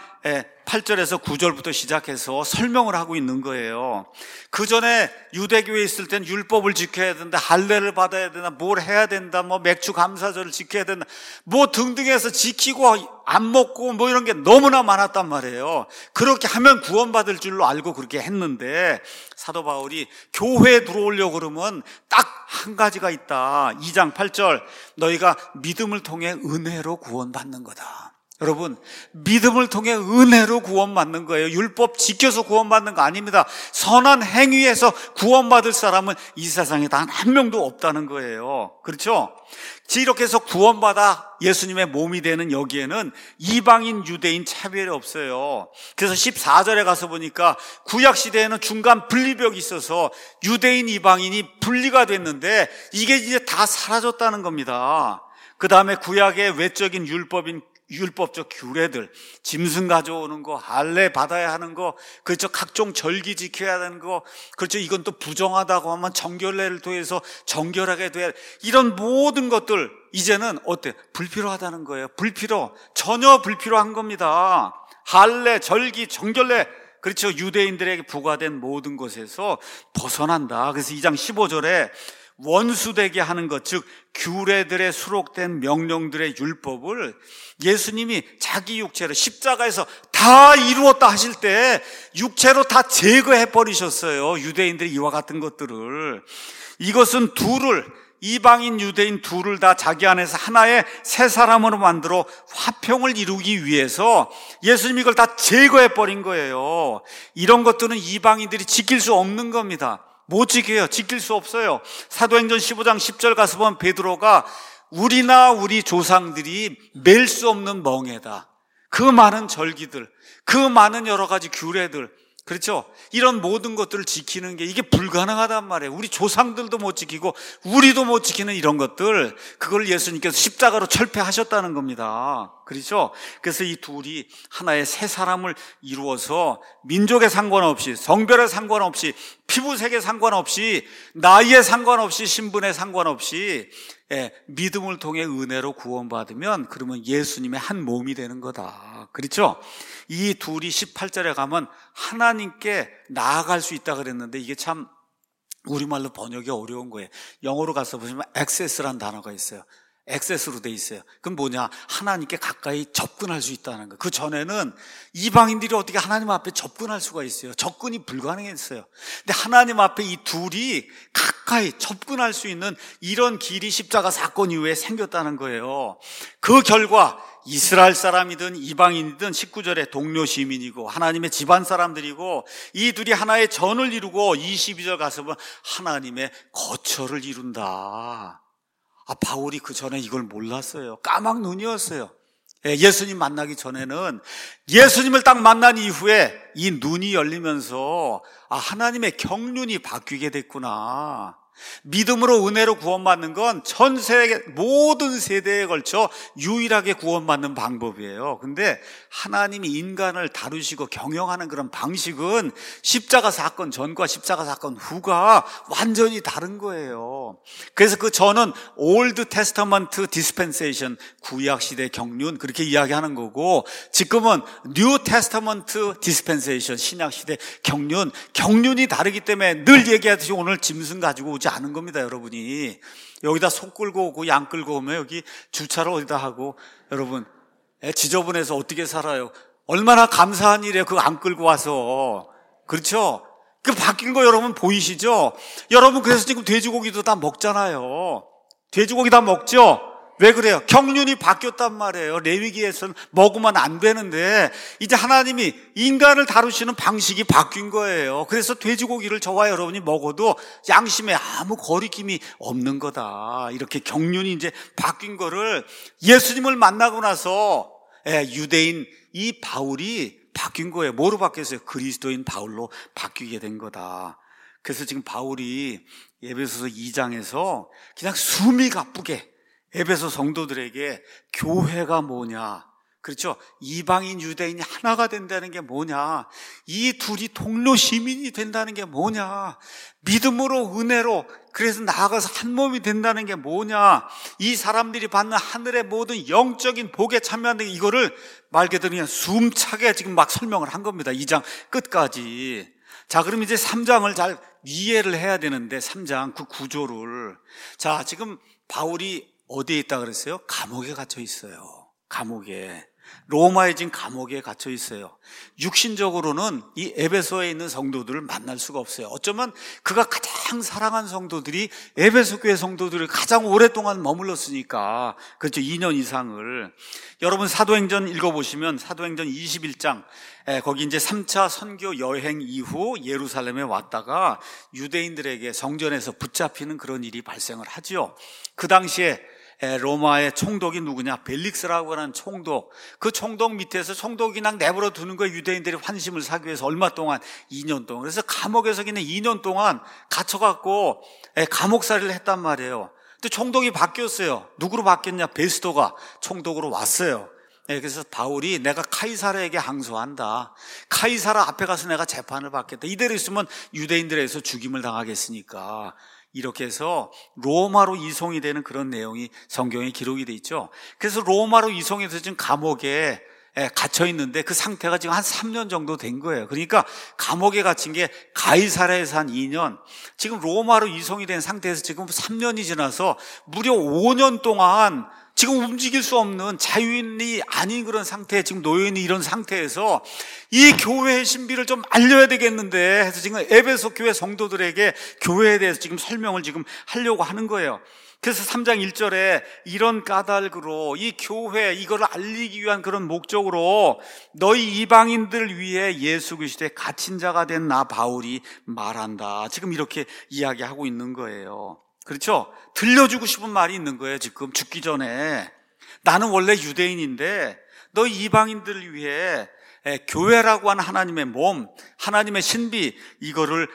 Speaker 1: 팔 절에서 구 절부터 시작해서 설명을 하고 있는 거예요. 그 전에 유대교회에 있을 땐 율법을 지켜야 된다, 할례를 받아야 된다, 뭘 해야 된다, 뭐 맥주 감사절을 지켜야 된다, 뭐 등등해서 지키고 안 먹고 뭐 이런 게 너무나 많았단 말이에요. 그렇게 하면 구원받을 줄로 알고 그렇게 했는데, 사도 바울이 교회에 들어오려고 그러면 딱 한 가지가 있다. 이 장 팔 절, 너희가 믿음을 통해 은혜로 구원받는 거다. 여러분, 믿음을 통해 은혜로 구원받는 거예요. 율법 지켜서 구원받는 거 아닙니다. 선한 행위에서 구원받을 사람은 이 세상에 단 한 명도 없다는 거예요. 그렇죠? 이렇게 해서 구원받아 예수님의 몸이 되는 여기에는 이방인, 유대인 차별이 없어요. 그래서 십사 절에 가서 보니까 구약시대에는 중간 분리벽이 있어서 유대인, 이방인이 분리가 됐는데 이게 이제 다 사라졌다는 겁니다. 그 다음에 구약의 외적인 율법인 율법적 규례들, 짐승 가져오는 거, 할례 받아야 하는 거, 그렇죠, 각종 절기 지켜야 하는 거, 그렇죠, 이건 또 부정하다고 하면 정결례를 통해서 정결하게 돼야, 이런 모든 것들 이제는 어때? 불필요하다는 거예요. 불필요, 전혀 불필요한 겁니다. 할례, 절기, 정결례, 그렇죠, 유대인들에게 부과된 모든 것에서 벗어난다. 그래서 이 장 십오 절에 원수되게 하는 것, 즉 규례들에 수록된 명령들의 율법을 예수님이 자기 육체로 십자가에서 다 이루었다 하실 때 육체로 다 제거해 버리셨어요. 유대인들이 이와 같은 것들을. 이것은 둘을, 이방인, 유대인 둘을 다 자기 안에서 하나의 새 사람으로 만들어 화평을 이루기 위해서 예수님이 이걸 다 제거해 버린 거예요. 이런 것들은 이방인들이 지킬 수 없는 겁니다. 못 지켜요. 지킬 수 없어요. 사도행전 십오 장 십 절 가서 보면 베드로가 우리나 우리 조상들이 맬 수 없는 멍에다, 그 많은 절기들, 그 많은 여러 가지 규례들, 그렇죠, 이런 모든 것들을 지키는 게 이게 불가능하단 말이에요. 우리 조상들도 못 지키고 우리도 못 지키는 이런 것들, 그걸 예수님께서 십자가로 철폐하셨다는 겁니다. 그렇죠? 그래서 이 둘이 하나의 새 사람을 이루어서 민족에 상관없이, 성별에 상관없이, 피부색에 상관없이, 나이에 상관없이, 신분에 상관없이, 예, 믿음을 통해 은혜로 구원받으면 그러면 예수님의 한 몸이 되는 거다. 그렇죠? 이 둘이 십팔 절에 가면 하나님께 나아갈 수 있다 그랬는데 이게 참 우리말로 번역이 어려운 거예요. 영어로 가서 보시면 access라는 단어가 있어요. 액세스로 돼 있어요. 그럼 뭐냐? 하나님께 가까이 접근할 수 있다는 거예요. 그 전에는 이방인들이 어떻게 하나님 앞에 접근할 수가 있어요? 접근이 불가능했어요. 근데 하나님 앞에 이 둘이 가까이 접근할 수 있는 이런 길이 십자가 사건 이후에 생겼다는 거예요. 그 결과 이스라엘 사람이든 이방인이든 십구 절에 동료 시민이고 하나님의 집안 사람들이고 이 둘이 하나의 전을 이루고 이십이 절 가서 보면 하나님의 거처를 이룬다. 아, 바울이 그 전에 이걸 몰랐어요. 까막 눈이었어요. 예수님 만나기 전에는, 예수님을 딱 만난 이후에 이 눈이 열리면서 아, 하나님의 경륜이 바뀌게 됐구나. 믿음으로 은혜로 구원받는 건 전 세계 모든 세대에 걸쳐 유일하게 구원받는 방법이에요. 근데 하나님이 인간을 다루시고 경영하는 그런 방식은 십자가 사건 전과 십자가 사건 후가 완전히 다른 거예요. 그래서 그 저는 올드 테스터먼트 디스펜세이션, 구약 시대 경륜 그렇게 이야기하는 거고, 지금은 뉴 테스터먼트 디스펜세이션, 신약 시대 경륜, 경륜이 다르기 때문에 늘 얘기하듯이 오늘 짐승 가지고 오지 않은 겁니다. 여러분이 여기다 소 끌고 오고 양 끌고 오면 여기 주차를 어디다 하고, 여러분 지저분해서 어떻게 살아요? 얼마나 감사한 일이에요. 그거 안 끌고 와서. 그렇죠? 그 바뀐 거 여러분 보이시죠? 여러분 그래서 지금 돼지고기도 다 먹잖아요. 돼지고기 다 먹죠? 왜 그래요? 경륜이 바뀌었단 말이에요. 레위기에서는 먹으면 안 되는데 이제 하나님이 인간을 다루시는 방식이 바뀐 거예요. 그래서 돼지고기를 저와 여러분이 먹어도 양심에 아무 거리낌이 없는 거다. 이렇게 경륜이 이제 바뀐 거를 예수님을 만나고 나서 유대인 이 바울이 바뀐 거예요. 뭐로 바뀌었어요? 그리스도인 바울로 바뀌게 된 거다. 그래서 지금 바울이 에베소서 이 장에서 그냥 숨이 가쁘게 에베소 성도들에게 교회가 뭐냐, 그렇죠? 이방인 유대인이 하나가 된다는 게 뭐냐, 이 둘이 동료 시민이 된다는 게 뭐냐, 믿음으로 은혜로 그래서 나아가서 한 몸이 된다는 게 뭐냐, 이 사람들이 받는 하늘의 모든 영적인 복에 참여하는 게, 이거를 말 그대로 그냥 숨차게 지금 막 설명을 한 겁니다. 이 장 끝까지. 자, 그럼 이제 삼 장을 잘 이해를 해야 되는데, 삼 장 그 구조를. 자, 지금 바울이 어디에 있다 그랬어요? 감옥에 갇혀 있어요. 감옥에. 로마에 지금 감옥에 갇혀 있어요. 육신적으로는 이 에베소에 있는 성도들을 만날 수가 없어요. 어쩌면 그가 가장 사랑한 성도들이 에베소 교회 성도들을 가장 오랫동안 머물렀으니까, 그렇죠, 이 년 이상을. 여러분 사도행전 읽어보시면 사도행전 이십일 장, 거기 이제 삼 차 선교 여행 이후 예루살렘에 왔다가 유대인들에게 성전에서 붙잡히는 그런 일이 발생을 하죠. 그 당시에 로마의 총독이 누구냐? 벨릭스라고 하는 총독. 그 총독 밑에서 총독이 그냥 내버려 두는 거예요. 유대인들이 환심을 사기 위해서. 얼마 동안? 이 년 동안. 그래서 감옥에서 그냥 이 년 동안 갇혀갖고 감옥살이를 했단 말이에요. 근데 총독이 바뀌었어요. 누구로 바뀌었냐? 베스도가 총독으로 왔어요. 그래서 바울이 내가 카이사르에게 항소한다. 카이사르 앞에 가서 내가 재판을 받겠다. 이대로 있으면 유대인들에서 죽임을 당하겠으니까. 이렇게 해서 로마로 이송이 되는 그런 내용이 성경에 기록이 돼 있죠. 그래서 로마로 이송이 돼서 지금 감옥에 갇혀 있는데 그 상태가 지금 한 삼 년 정도 된 거예요. 그러니까 감옥에 갇힌 게 가이사랴에서 한 이 년, 지금 로마로 이송이 된 상태에서 지금 삼 년이 지나서 무려 오 년 동안 지금 움직일 수 없는 자유인이 아닌 그런 상태에 지금 놓여있는 이런 상태에서 이 교회의 신비를 좀 알려야 되겠는데 해서 지금 에베소 교회 성도들에게 교회에 대해서 지금 설명을 지금 하려고 하는 거예요. 그래서 삼 장 일 절에 이런 까닭으로 이 교회 이거를 알리기 위한 그런 목적으로 너희 이방인들을 위해 예수 그리스도의 갇힌 자가 된 나 바울이 말한다. 지금 이렇게 이야기하고 있는 거예요. 그렇죠? 들려주고 싶은 말이 있는 거예요. 지금 죽기 전에 나는 원래 유대인인데 너희 이방인들을 위해 교회라고 하는 하나님의 몸, 하나님의 신비, 이거를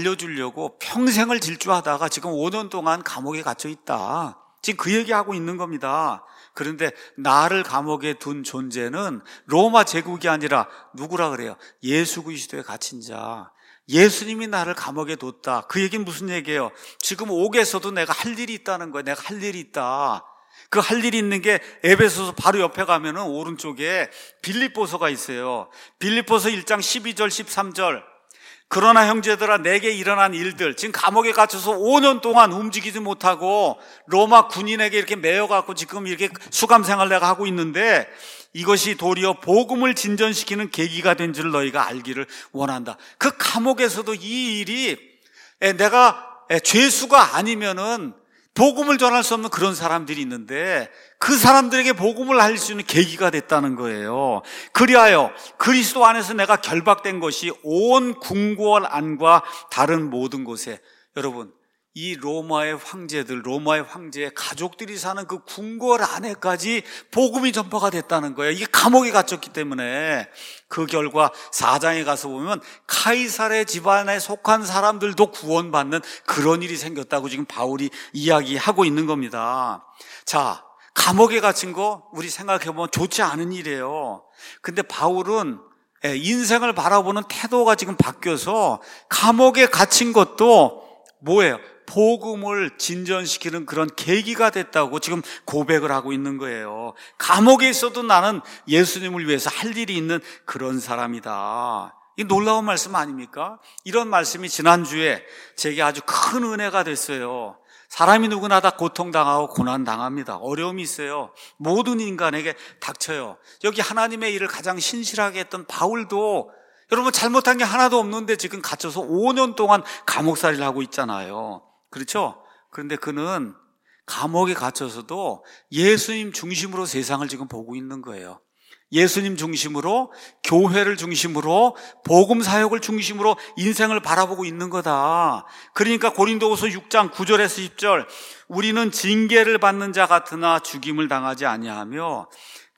Speaker 1: 알려주려고 평생을 질주하다가 지금 오 년 동안 감옥에 갇혀 있다. 지금 그 얘기하고 있는 겁니다. 그런데 나를 감옥에 둔 존재는 로마 제국이 아니라 누구라 그래요? 예수 그리스도에 갇힌 자. 예수님이 나를 감옥에 뒀다. 그 얘기는 무슨 얘기예요? 지금 옥에서도 내가 할 일이 있다는 거예요. 내가 할 일이 있다. 그 할 일이 있는 게 에베소서 바로 옆에 가면은 오른쪽에 빌립보서가 있어요. 빌립보서 일 장 십이 절 십삼 절. 그러나 형제들아 내게 일어난 일들, 지금 감옥에 갇혀서 오 년 동안 움직이지 못하고 로마 군인에게 이렇게 매여갖고 지금 이렇게 수감생활 내가 하고 있는데 이것이 도리어 복음을 진전시키는 계기가 된 줄 너희가 알기를 원한다. 그 감옥에서도 이 일이 내가 죄수가 아니면은 복음을 전할 수 없는 그런 사람들이 있는데 그 사람들에게 복음을 알릴 수 있는 계기가 됐다는 거예요. 그리하여 그리스도 안에서 내가 결박된 것이 온 궁궐 안과 다른 모든 곳에, 여러분 이 로마의 황제들, 로마의 황제의 가족들이 사는 그 궁궐 안에까지 복음이 전파가 됐다는 거예요. 이게 감옥에 갇혔기 때문에. 그 결과 사 장에 가서 보면 카이사르 집안에 속한 사람들도 구원받는 그런 일이 생겼다고 지금 바울이 이야기하고 있는 겁니다. 자, 감옥에 갇힌 거 우리 생각해보면 좋지 않은 일이에요. 근데 바울은 인생을 바라보는 태도가 지금 바뀌어서 감옥에 갇힌 것도 뭐예요? 복음을 진전시키는 그런 계기가 됐다고 지금 고백을 하고 있는 거예요. 감옥에 있어도 나는 예수님을 위해서 할 일이 있는 그런 사람이다. 이 놀라운 말씀 아닙니까? 이런 말씀이 지난주에 제게 아주 큰 은혜가 됐어요. 사람이 누구나 다 고통당하고 고난당합니다. 어려움이 있어요. 모든 인간에게 닥쳐요. 여기 하나님의 일을 가장 신실하게 했던 바울도 여러분 잘못한 게 하나도 없는데 지금 갇혀서 오 년 동안 감옥살이를 하고 있잖아요. 그렇죠? 그런데 그는 감옥에 갇혀서도 예수님 중심으로 세상을 지금 보고 있는 거예요. 예수님 중심으로, 교회를 중심으로, 복음 사역을 중심으로 인생을 바라보고 있는 거다. 그러니까 고린도후서 육 장 구 절에서 십 절, 우리는 징계를 받는 자 같으나 죽임을 당하지 아니하며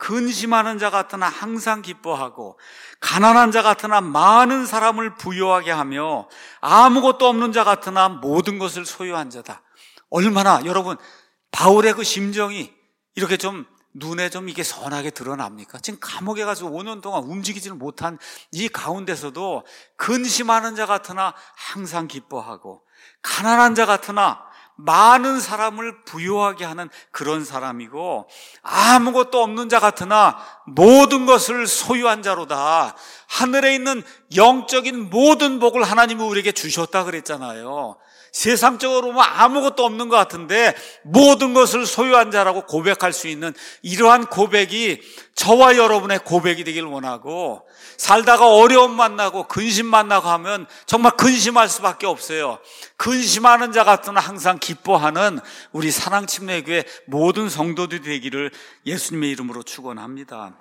Speaker 1: 근심하는 자 같으나 항상 기뻐하고 가난한 자 같으나 많은 사람을 부유하게 하며 아무것도 없는 자 같으나 모든 것을 소유한 자다. 얼마나 여러분 바울의 그 심정이 이렇게 좀 눈에 좀 이게 선하게 드러납니까? 지금 감옥에 가서 오 년 동안 움직이지를 못한 이 가운데서도 근심하는 자 같으나 항상 기뻐하고 가난한 자 같으나 많은 사람을 부유하게 하는 그런 사람이고 아무것도 없는 자 같으나 모든 것을 소유한 자로다. 하늘에 있는 영적인 모든 복을 하나님이 우리에게 주셨다 그랬잖아요. 세상적으로 보면 아무것도 없는 것 같은데 모든 것을 소유한 자라고 고백할 수 있는 이러한 고백이 저와 여러분의 고백이 되길 원하고, 살다가 어려움 만나고 근심 만나고 하면 정말 근심할 수밖에 없어요. 근심하는 자 같으나 항상 기뻐하는 우리 사랑침례교회 모든 성도들이 되기를 예수님의 이름으로 축원합니다.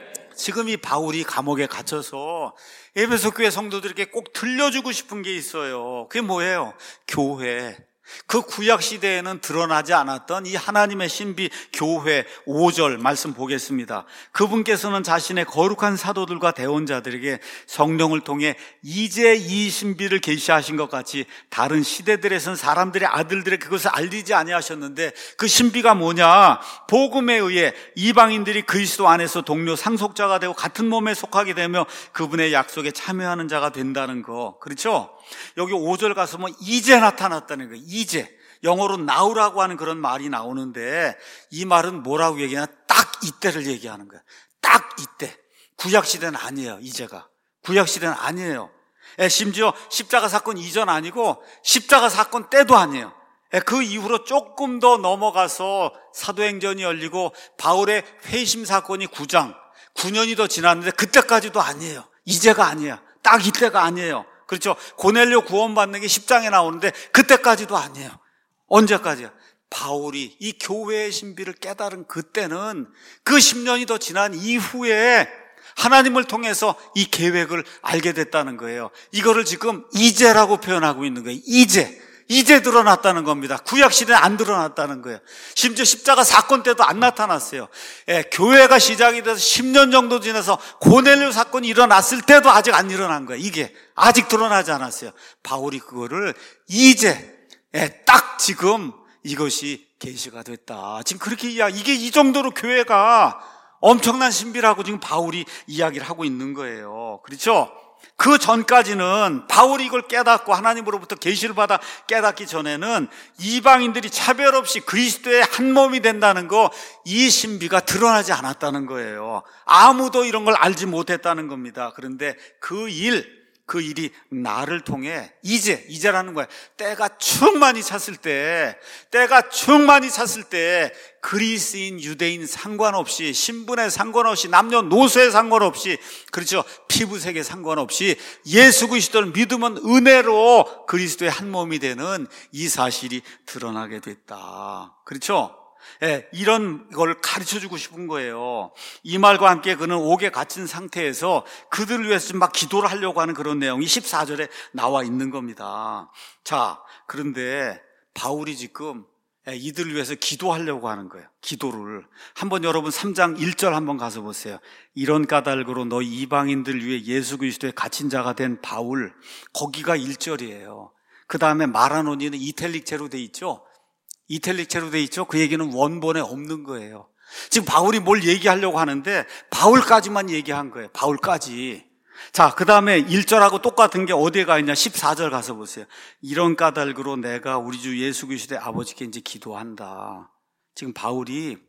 Speaker 1: 지금 이 바울이 감옥에 갇혀서 에베소 교회 성도들에게 꼭 들려주고 싶은 게 있어요. 그게 뭐예요? 교회. 그 구약 시대에는 드러나지 않았던 이 하나님의 신비 교회 오 절 말씀 보겠습니다. 그분께서는 자신의 거룩한 사도들과 대언자들에게 성령을 통해 이제 이 신비를 계시하신 것 같이 다른 시대들에서는 사람들의 아들들의 그것을 알리지 아니하셨는데, 그 신비가 뭐냐? 복음에 의해 이방인들이 그리스도 안에서 동료 상속자가 되고 같은 몸에 속하게 되며 그분의 약속에 참여하는 자가 된다는 거. 그렇죠? 여기 오 절 가서 뭐 이제 나타났다는 거예요. 이제. 영어로 now라고 하는 그런 말이 나오는데 이 말은 뭐라고 얘기하냐? 딱 이때를 얘기하는 거예요. 딱 이때. 구약시대는 아니에요. 이제가. 구약시대는 아니에요. 예, 심지어 십자가 사건 이전 아니고 십자가 사건 때도 아니에요. 예, 그 이후로 조금 더 넘어가서 사도행전이 열리고 바울의 회심 사건이 구 장, 구 년이 더 지났는데 그때까지도 아니에요. 이제가 아니에요. 딱 이때가 아니에요. 그렇죠. 고넬료 구원받는 게 십 장에 나오는데 그때까지도 아니에요. 언제까지야? 바울이 이 교회의 신비를 깨달은 그때는 그 십 년이 더 지난 이후에 하나님을 통해서 이 계획을 알게 됐다는 거예요. 이거를 지금 이제라고 표현하고 있는 거예요. 이제. 이제 드러났다는 겁니다. 구약시대는 안 드러났다는 거예요. 심지어 십자가 사건 때도 안 나타났어요. 예, 교회가 시작이 돼서 십 년 정도 지나서 고넬료 사건이 일어났을 때도 아직 안 일어난 거예요. 이게 아직 드러나지 않았어요. 바울이 그거를 이제, 예, 딱 지금 이것이 계시가 됐다. 지금 그렇게 이야, 이게 이 정도로 교회가 엄청난 신비라고 지금 바울이 이야기를 하고 있는 거예요. 그렇죠? 그 전까지는 바울이 이걸 깨닫고 하나님으로부터 계시를 받아 깨닫기 전에는 이방인들이 차별 없이 그리스도의 한 몸이 된다는 거, 이 신비가 드러나지 않았다는 거예요. 아무도 이런 걸 알지 못했다는 겁니다. 그런데 그 일, 그 일이 나를 통해 이제, 이제라는 거야. 때가 충만히 찼을 때, 때가 충만히 찼을 때 그리스인, 유대인 상관없이, 신분에 상관없이, 남녀노소에 상관없이, 그렇죠, 피부색에 상관없이 예수 그리스도를 믿으면 은혜로 그리스도의 한 몸이 되는 이 사실이 드러나게 됐다. 그렇죠? 예, 이런 걸 가르쳐주고 싶은 거예요. 이 말과 함께 그는 옥에 갇힌 상태에서 그들을 위해서 막 기도를 하려고 하는 그런 내용이 십사 절에 나와 있는 겁니다. 자, 그런데 바울이 지금 이들을 위해서 기도하려고 하는 거예요. 기도를. 한번 여러분 삼 장 일 절 한번 가서 보세요. 이런 까닭으로 너희 이방인들 위해 예수 그리스도의 갇힌 자가 된 바울. 거기가 일 절이에요. 그 다음에 말하노니는 이탈릭체로 돼 있죠. 이탈릭체로 돼 있죠. 그 얘기는 원본에 없는 거예요. 지금 바울이 뭘 얘기하려고 하는데 바울까지만 얘기한 거예요. 바울까지. 자, 그 다음에 일 절하고 똑같은 게 어디에 가 있냐? 십사 절 가서 보세요. 이런 까닭으로 내가 우리 주 예수 그리스도의 아버지께 이제 기도한다. 지금 바울이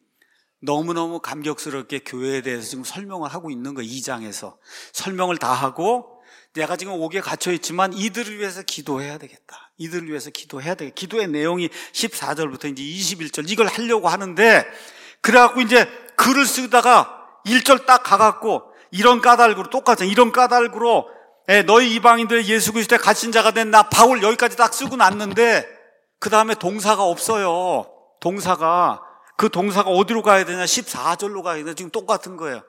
Speaker 1: 너무너무 감격스럽게 교회에 대해서 지금 설명을 하고 있는 거예요. 이 장에서 설명을 다 하고, 내가 지금 옥에 갇혀 있지만 이들을 위해서 기도해야 되겠다. 이들을 위해서 기도해야 되겠다. 기도의 내용이 십사 절부터 이제 이십일 절 이걸 하려고 하는데, 그래갖고 이제 글을 쓰다가 일 절 딱 가갖고 이런 까닭으로, 똑같은 이런 까닭으로 예, 너희 이방인들 예수 그리스도의 갇힌 자가 된 나 바울 여기까지 딱 쓰고 났는데 그 다음에 동사가 없어요. 동사가. 그 동사가 어디로 가야 되냐? 십사 절로 가야 되냐? 지금 똑같은 거예요.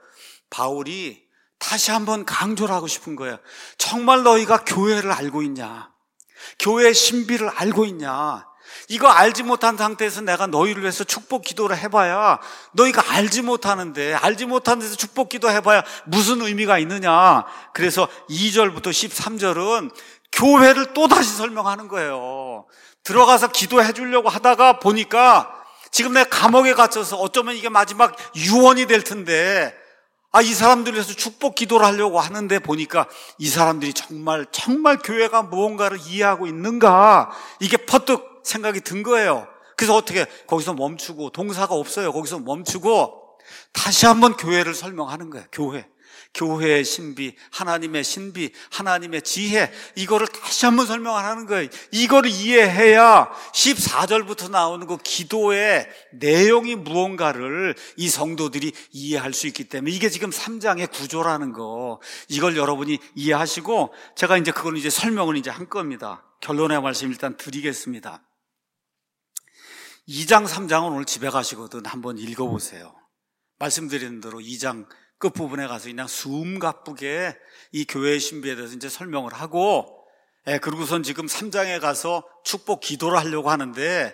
Speaker 1: 바울이 다시 한번 강조를 하고 싶은 거예요. 정말 너희가 교회를 알고 있냐? 교회의 신비를 알고 있냐? 이거 알지 못한 상태에서 내가 너희를 위해서 축복 기도를 해봐야 너희가 알지 못하는데 알지 못한 데서 축복 기도 해봐야 무슨 의미가 있느냐. 그래서 이 절부터 십삼 절은 교회를 또다시 설명하는 거예요. 들어가서 기도해 주려고 하다가 보니까 지금 내가 감옥에 갇혀서 어쩌면 이게 마지막 유언이 될 텐데 아, 이 사람들을 위해서 축복 기도를 하려고 하는데 보니까 이 사람들이 정말 정말 교회가 무언가를 이해하고 있는가 이게 퍼뜩 생각이 든 거예요. 그래서 어떻게 거기서 멈추고 동사가 없어요. 거기서 멈추고 다시 한번 교회를 설명하는 거예요. 교회. 교회의 신비, 하나님의 신비, 하나님의 지혜, 이거를 다시 한번 설명하는 거예요. 이거를 이해해야 십사 절부터 나오는 그 기도의 내용이 무언가를 이 성도들이 이해할 수 있기 때문에 이게 지금 삼 장의 구조라는 거, 이걸 여러분이 이해하시고 제가 이제 그걸 이제 설명을 이제 한 겁니다. 결론의 말씀 일단 드리겠습니다. 이 장, 삼 장은 오늘 집에 가시거든 한번 읽어보세요. 말씀드린 대로 이 장 끝부분에 가서 그냥 숨가쁘게 이 교회의 신비에 대해서 이제 설명을 하고, 예, 그리고선 지금 삼 장에 가서 축복 기도를 하려고 하는데,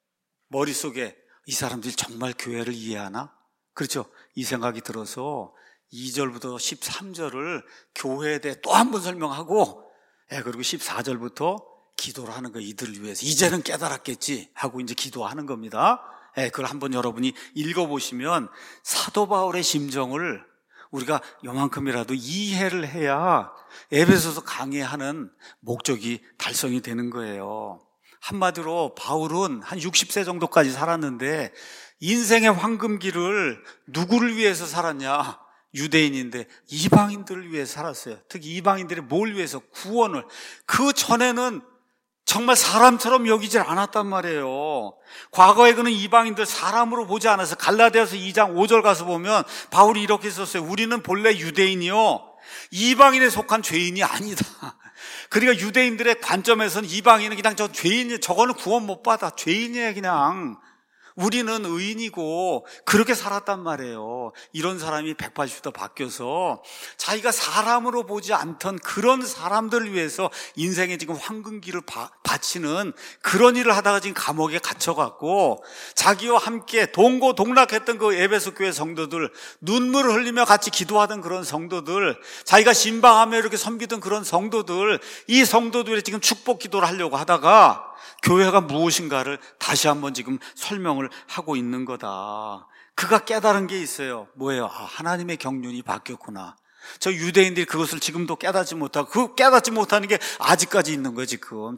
Speaker 1: 머릿속에 이 사람들이 정말 교회를 이해하나? 그렇죠? 이 생각이 들어서 이 절부터 십삼 절을 교회에 대해 또 한 번 설명하고, 예, 그리고 십사 절부터 기도를 하는 거예요. 이들을 위해서. 이제는 깨달았겠지 하고 이제 기도하는 겁니다. 예, 그걸 한번 여러분이 읽어보시면 사도 바울의 심정을 우리가 요만큼이라도 이해를 해야 에베소서 강의하는 목적이 달성이 되는 거예요. 한마디로 바울은 한 육십 세 정도까지 살았는데 인생의 황금기를 누구를 위해서 살았냐? 유대인인데 이방인들을 위해서 살았어요. 특히 이방인들이 뭘 위해서? 구원을. 그 전에는 정말 사람처럼 여기질 않았단 말이에요. 과거에 그는 이방인들 사람으로 보지 않아서 갈라디아서 이 장 오 절 가서 보면 바울이 이렇게 썼어요. 우리는 본래 유대인이요 이방인에 속한 죄인이 아니다. 그러니까 유대인들의 관점에서는 이방인은 그냥 저 죄인이, 저거는 구원 못 받아, 죄인이에요. 그냥 우리는 의인이고 그렇게 살았단 말이에요. 이런 사람이 백팔십 도 바뀌어서 자기가 사람으로 보지 않던 그런 사람들을 위해서 인생에 지금 황금기를 바, 바치는 그런 일을 하다가 지금 감옥에 갇혀갖고 자기와 함께 동고동락했던 그 에베소 교회 성도들, 눈물을 흘리며 같이 기도하던 그런 성도들, 자기가 신방하며 이렇게 섬기던 그런 성도들, 이 성도들이 지금 축복 기도를 하려고 하다가 교회가 무엇인가를 다시 한번 지금 설명을 하고 있는 거다. 그가 깨달은 게 있어요. 뭐예요? 아, 하나님의 경륜이 바뀌었구나. 저 유대인들이 그것을 지금도 깨닫지 못하고, 그 깨닫지 못하는 게 아직까지 있는 거예요. 지금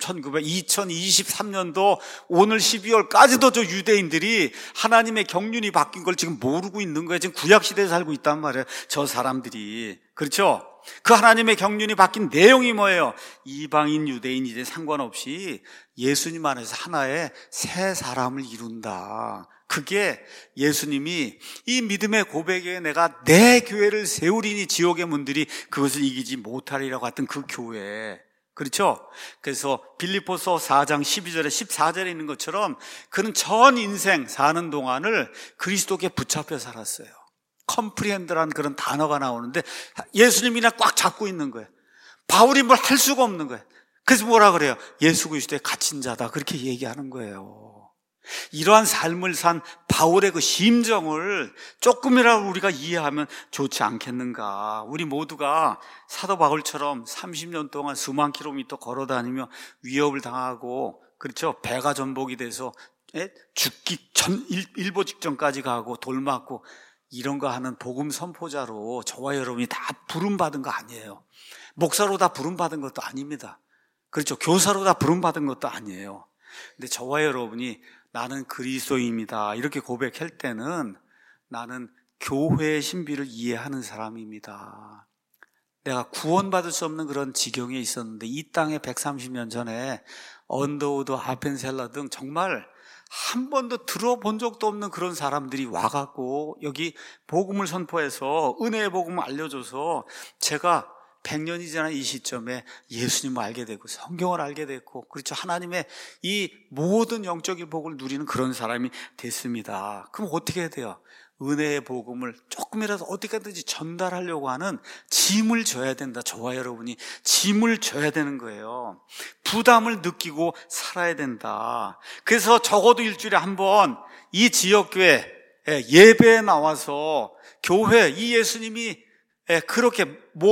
Speaker 1: 이천이십삼 년도 오늘 십이 월까지도 저 유대인들이 하나님의 경륜이 바뀐 걸 지금 모르고 있는 거예요. 지금 구약시대에 살고 있단 말이에요. 저 사람들이. 그렇죠? 그 하나님의 경륜이 바뀐 내용이 뭐예요? 이방인, 유대인 이제 상관없이 예수님 안에서 하나의 새 사람을 이룬다. 그게 예수님이 이 믿음의 고백에 내가 내 교회를 세우리니 지옥의 문들이 그것을 이기지 못하리라고 했던 그 교회. 그렇죠? 그래서 빌립보서 사 장 십이 절에 십사 절에 있는 것처럼 그는 전 인생 사는 동안을 그리스도께 붙잡혀 살았어요. 컴프리헨드라는 그런 단어가 나오는데 예수님이 그냥 꽉 잡고 있는 거예요. 바울이 뭘 할 수가 없는 거예요. 그래서 뭐라 그래요? 예수 그리스도의 갇힌 자다, 그렇게 얘기하는 거예요. 이러한 삶을 산 바울의 그 심정을 조금이라도 우리가 이해하면 좋지 않겠는가. 우리 모두가 사도 바울처럼 삼십 년 동안 수만 킬로미터 걸어다니며 위협을 당하고, 그렇죠, 배가 전복이 돼서 죽기 전 일보 직전까지 가고 돌 맞고 이런 거 하는 복음 선포자로 저와 여러분이 다 부름받은 거 아니에요. 목사로 다 부름받은 것도 아닙니다. 그렇죠. 교사로 다 부름받은 것도 아니에요. 근데 저와 여러분이 나는 그리스도인입니다, 이렇게 고백할 때는 나는 교회의 신비를 이해하는 사람입니다. 내가 구원받을 수 없는 그런 지경에 있었는데 이 땅에 백삼십 년 전에 언더우드, 아펜셀러 등 정말 한 번도 들어본 적도 없는 그런 사람들이 와갖고 여기 복음을 선포해서 은혜의 복음을 알려줘서 제가 백 년이 지난 이 시점에 예수님을 알게 되고 성경을 알게 됐고, 그렇죠, 하나님의 이 모든 영적인 복을 누리는 그런 사람이 됐습니다. 그럼 어떻게 해야 돼요? 은혜의 복음을 조금이라도 어디까든지 전달하려고 하는 짐을 져야 된다. 저와 여러분이 짐을 져야 되는 거예요. 부담을 느끼고 살아야 된다. 그래서 적어도 일주일에 한 번 이 지역교회 예배에 나와서 교회, 이 예수님이 그렇게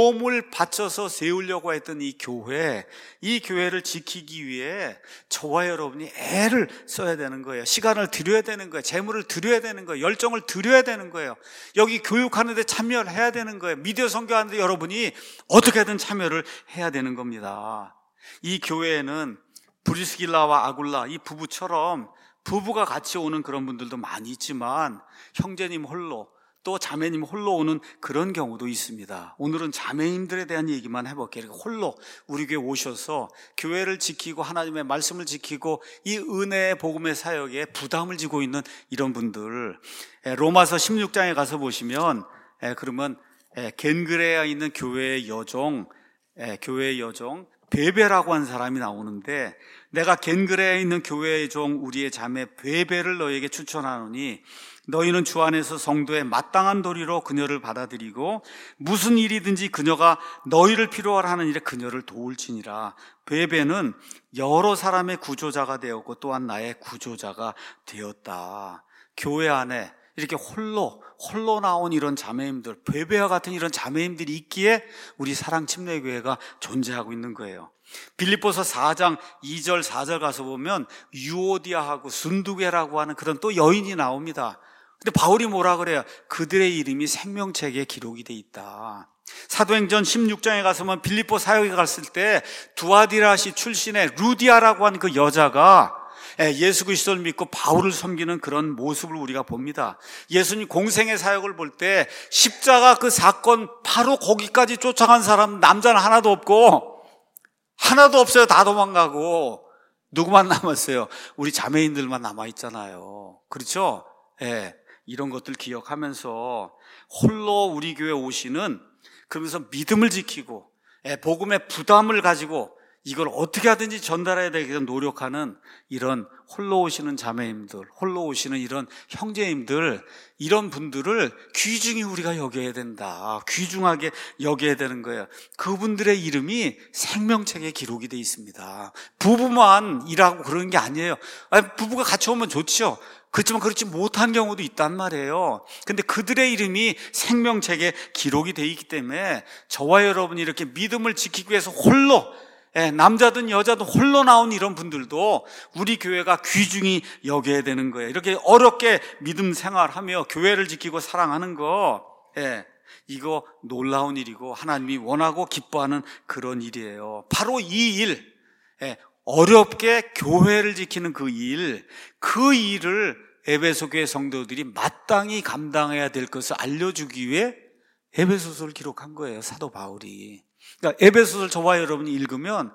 Speaker 1: 몸을 바쳐서 세우려고 했던 이 교회, 이 교회를 지키기 위해 저와 여러분이 애를 써야 되는 거예요. 시간을 들여야 되는 거예요. 재물을 들여야 되는 거예요. 열정을 들여야 되는 거예요. 여기 교육하는 데 참여를 해야 되는 거예요. 미디어 선교하는 데 여러분이 어떻게든 참여를 해야 되는 겁니다. 이 교회에는 브리스길라와 아굴라, 이 부부처럼 부부가 같이 오는 그런 분들도 많이 있지만 형제님 홀로, 또 자매님 홀로 오는 그런 경우도 있습니다. 오늘은 자매님들에 대한 얘기만 해볼게요. 홀로 우리 교회 오셔서 교회를 지키고 하나님의 말씀을 지키고 이 은혜의 복음의 사역에 부담을 지고 있는 이런 분들, 로마서 십육 장에 가서 보시면 그러면 겐그레아에 있는 교회의 여종, 교회의 여종 베베라고 한 사람이 나오는데, 내가 겐그레아에 있는 교회의 종 우리의 자매 베베를 너에게 추천하노니 너희는 주 안에서 성도의 마땅한 도리로 그녀를 받아들이고 무슨 일이든지 그녀가 너희를 필요로 하는 일에 그녀를 도울지니라. 베베는 여러 사람의 구조자가 되었고 또한 나의 구조자가 되었다. 교회 안에 이렇게 홀로 홀로 나온 이런 자매님들, 베베와 같은 이런 자매님들이 있기에 우리 사랑침례교회가 존재하고 있는 거예요. 빌립보서 사 장 이 절 사 절 가서 보면 유오디아하고 순두계라고 하는 그런 또 여인이 나옵니다. 근데 바울이 뭐라 그래요? 그들의 이름이 생명책에 기록이 돼 있다. 사도행전 십육 장에 가서 보면 빌립보 사역에 갔을 때 두아디라시 출신의 루디아라고 하는 그 여자가 예수 그리스도를 믿고 바울을 섬기는 그런 모습을 우리가 봅니다. 예수님 공생의 사역을 볼 때 십자가 그 사건 바로 거기까지 쫓아간 사람 남자는 하나도 없고, 하나도 없어요. 다 도망가고. 누구만 남았어요? 우리 자매인들만 남아있잖아요. 그렇죠? 예, 이런 것들 기억하면서 홀로 우리 교회 오시는, 그러면서 믿음을 지키고 예, 복음의 부담을 가지고 이걸 어떻게 하든지 전달해야 되기 위해서 노력하는 이런 홀로 오시는 자매님들, 홀로 오시는 이런 형제님들, 이런 분들을 귀중히 우리가 여겨야 된다. 귀중하게 여겨야 되는 거예요. 그분들의 이름이 생명책에 기록이 돼 있습니다. 부부만 일하고 그러는 게 아니에요. 아니, 부부가 같이 오면 좋죠. 그렇지만 그렇지 못한 경우도 있단 말이에요. 근데 그들의 이름이 생명책에 기록이 돼 있기 때문에 저와 여러분이 이렇게 믿음을 지키기 위해서 홀로, 예, 남자든 여자든 홀로 나온 이런 분들도 우리 교회가 귀중히 여겨야 되는 거예요. 이렇게 어렵게 믿음 생활하며 교회를 지키고 사랑하는 거, 예, 이거 놀라운 일이고 하나님이 원하고 기뻐하는 그런 일이에요. 바로 이 일, 예, 어렵게 교회를 지키는 그 일, 그 일을 에베소 교회 성도들이 마땅히 감당해야 될 것을 알려주기 위해 에베소서를 기록한 거예요, 사도 바울이. 그러니까 에베소서를 저와 여러분이 읽으면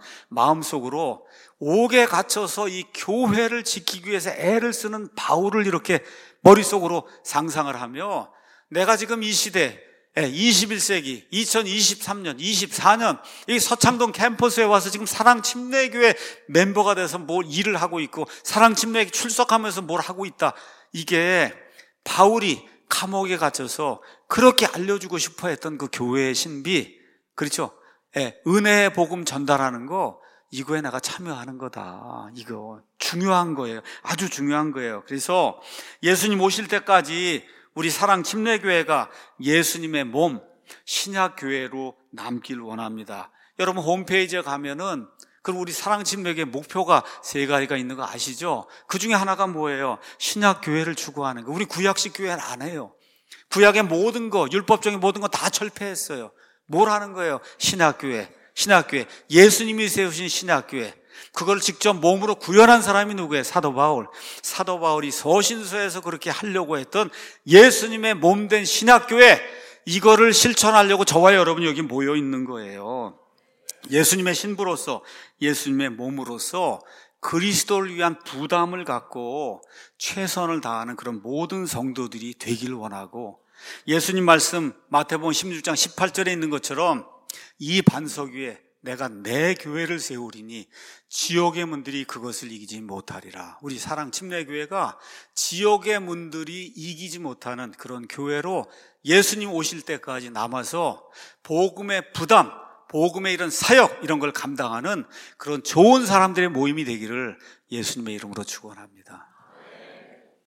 Speaker 1: 마음속으로 옥에 갇혀서 이 교회를 지키기 위해서 애를 쓰는 바울을 이렇게 머릿속으로 상상을 하며, 내가 지금 이 시대 이십일 세기 이천이십삼 년 이십사 년 이 서창동 캠퍼스에 와서 지금 사랑침례교회 멤버가 돼서 뭘 일을 하고 있고 사랑침례에 출석하면서 뭘 하고 있다. 이게 바울이 감옥에 갇혀서 그렇게 알려주고 싶어 했던 그 교회의 신비, 그렇죠? 예, 은혜의 복음 전달하는 거, 이거에 내가 참여하는 거다. 이거 중요한 거예요. 아주 중요한 거예요. 그래서 예수님 오실 때까지 우리 사랑침례교회가 예수님의 몸, 신약교회로 남길 원합니다. 여러분 홈페이지에 가면은 그럼 우리 사랑침례교회 목표가 세 가지가 있는 거 아시죠? 그 중에 하나가 뭐예요? 신약교회를 추구하는 거. 우리 구약식 교회는 안 해요. 구약의 모든 거, 율법적인 모든 거 다 철폐했어요. 뭘 하는 거예요? 신약교회, 신약교회. 예수님이 세우신 신약교회. 그걸 직접 몸으로 구현한 사람이 누구예요? 사도 바울. 사도 바울이 서신서에서 그렇게 하려고 했던 예수님의 몸된 신약교회, 이거를 실천하려고 저와 여러분이 여기 모여 있는 거예요. 예수님의 신부로서, 예수님의 몸으로서 그리스도를 위한 부담을 갖고 최선을 다하는 그런 모든 성도들이 되길 원하고, 예수님 말씀 마태복음 십육 장 십팔 절에 있는 것처럼 이 반석 위에 내가 내 교회를 세우리니 지옥의 문들이 그것을 이기지 못하리라. 우리 사랑 침례교회가 지옥의 문들이 이기지 못하는 그런 교회로 예수님 오실 때까지 남아서 복음의 부담, 복음의 이런 사역 이런 걸 감당하는 그런 좋은 사람들의 모임이 되기를 예수님의 이름으로 축원합니다.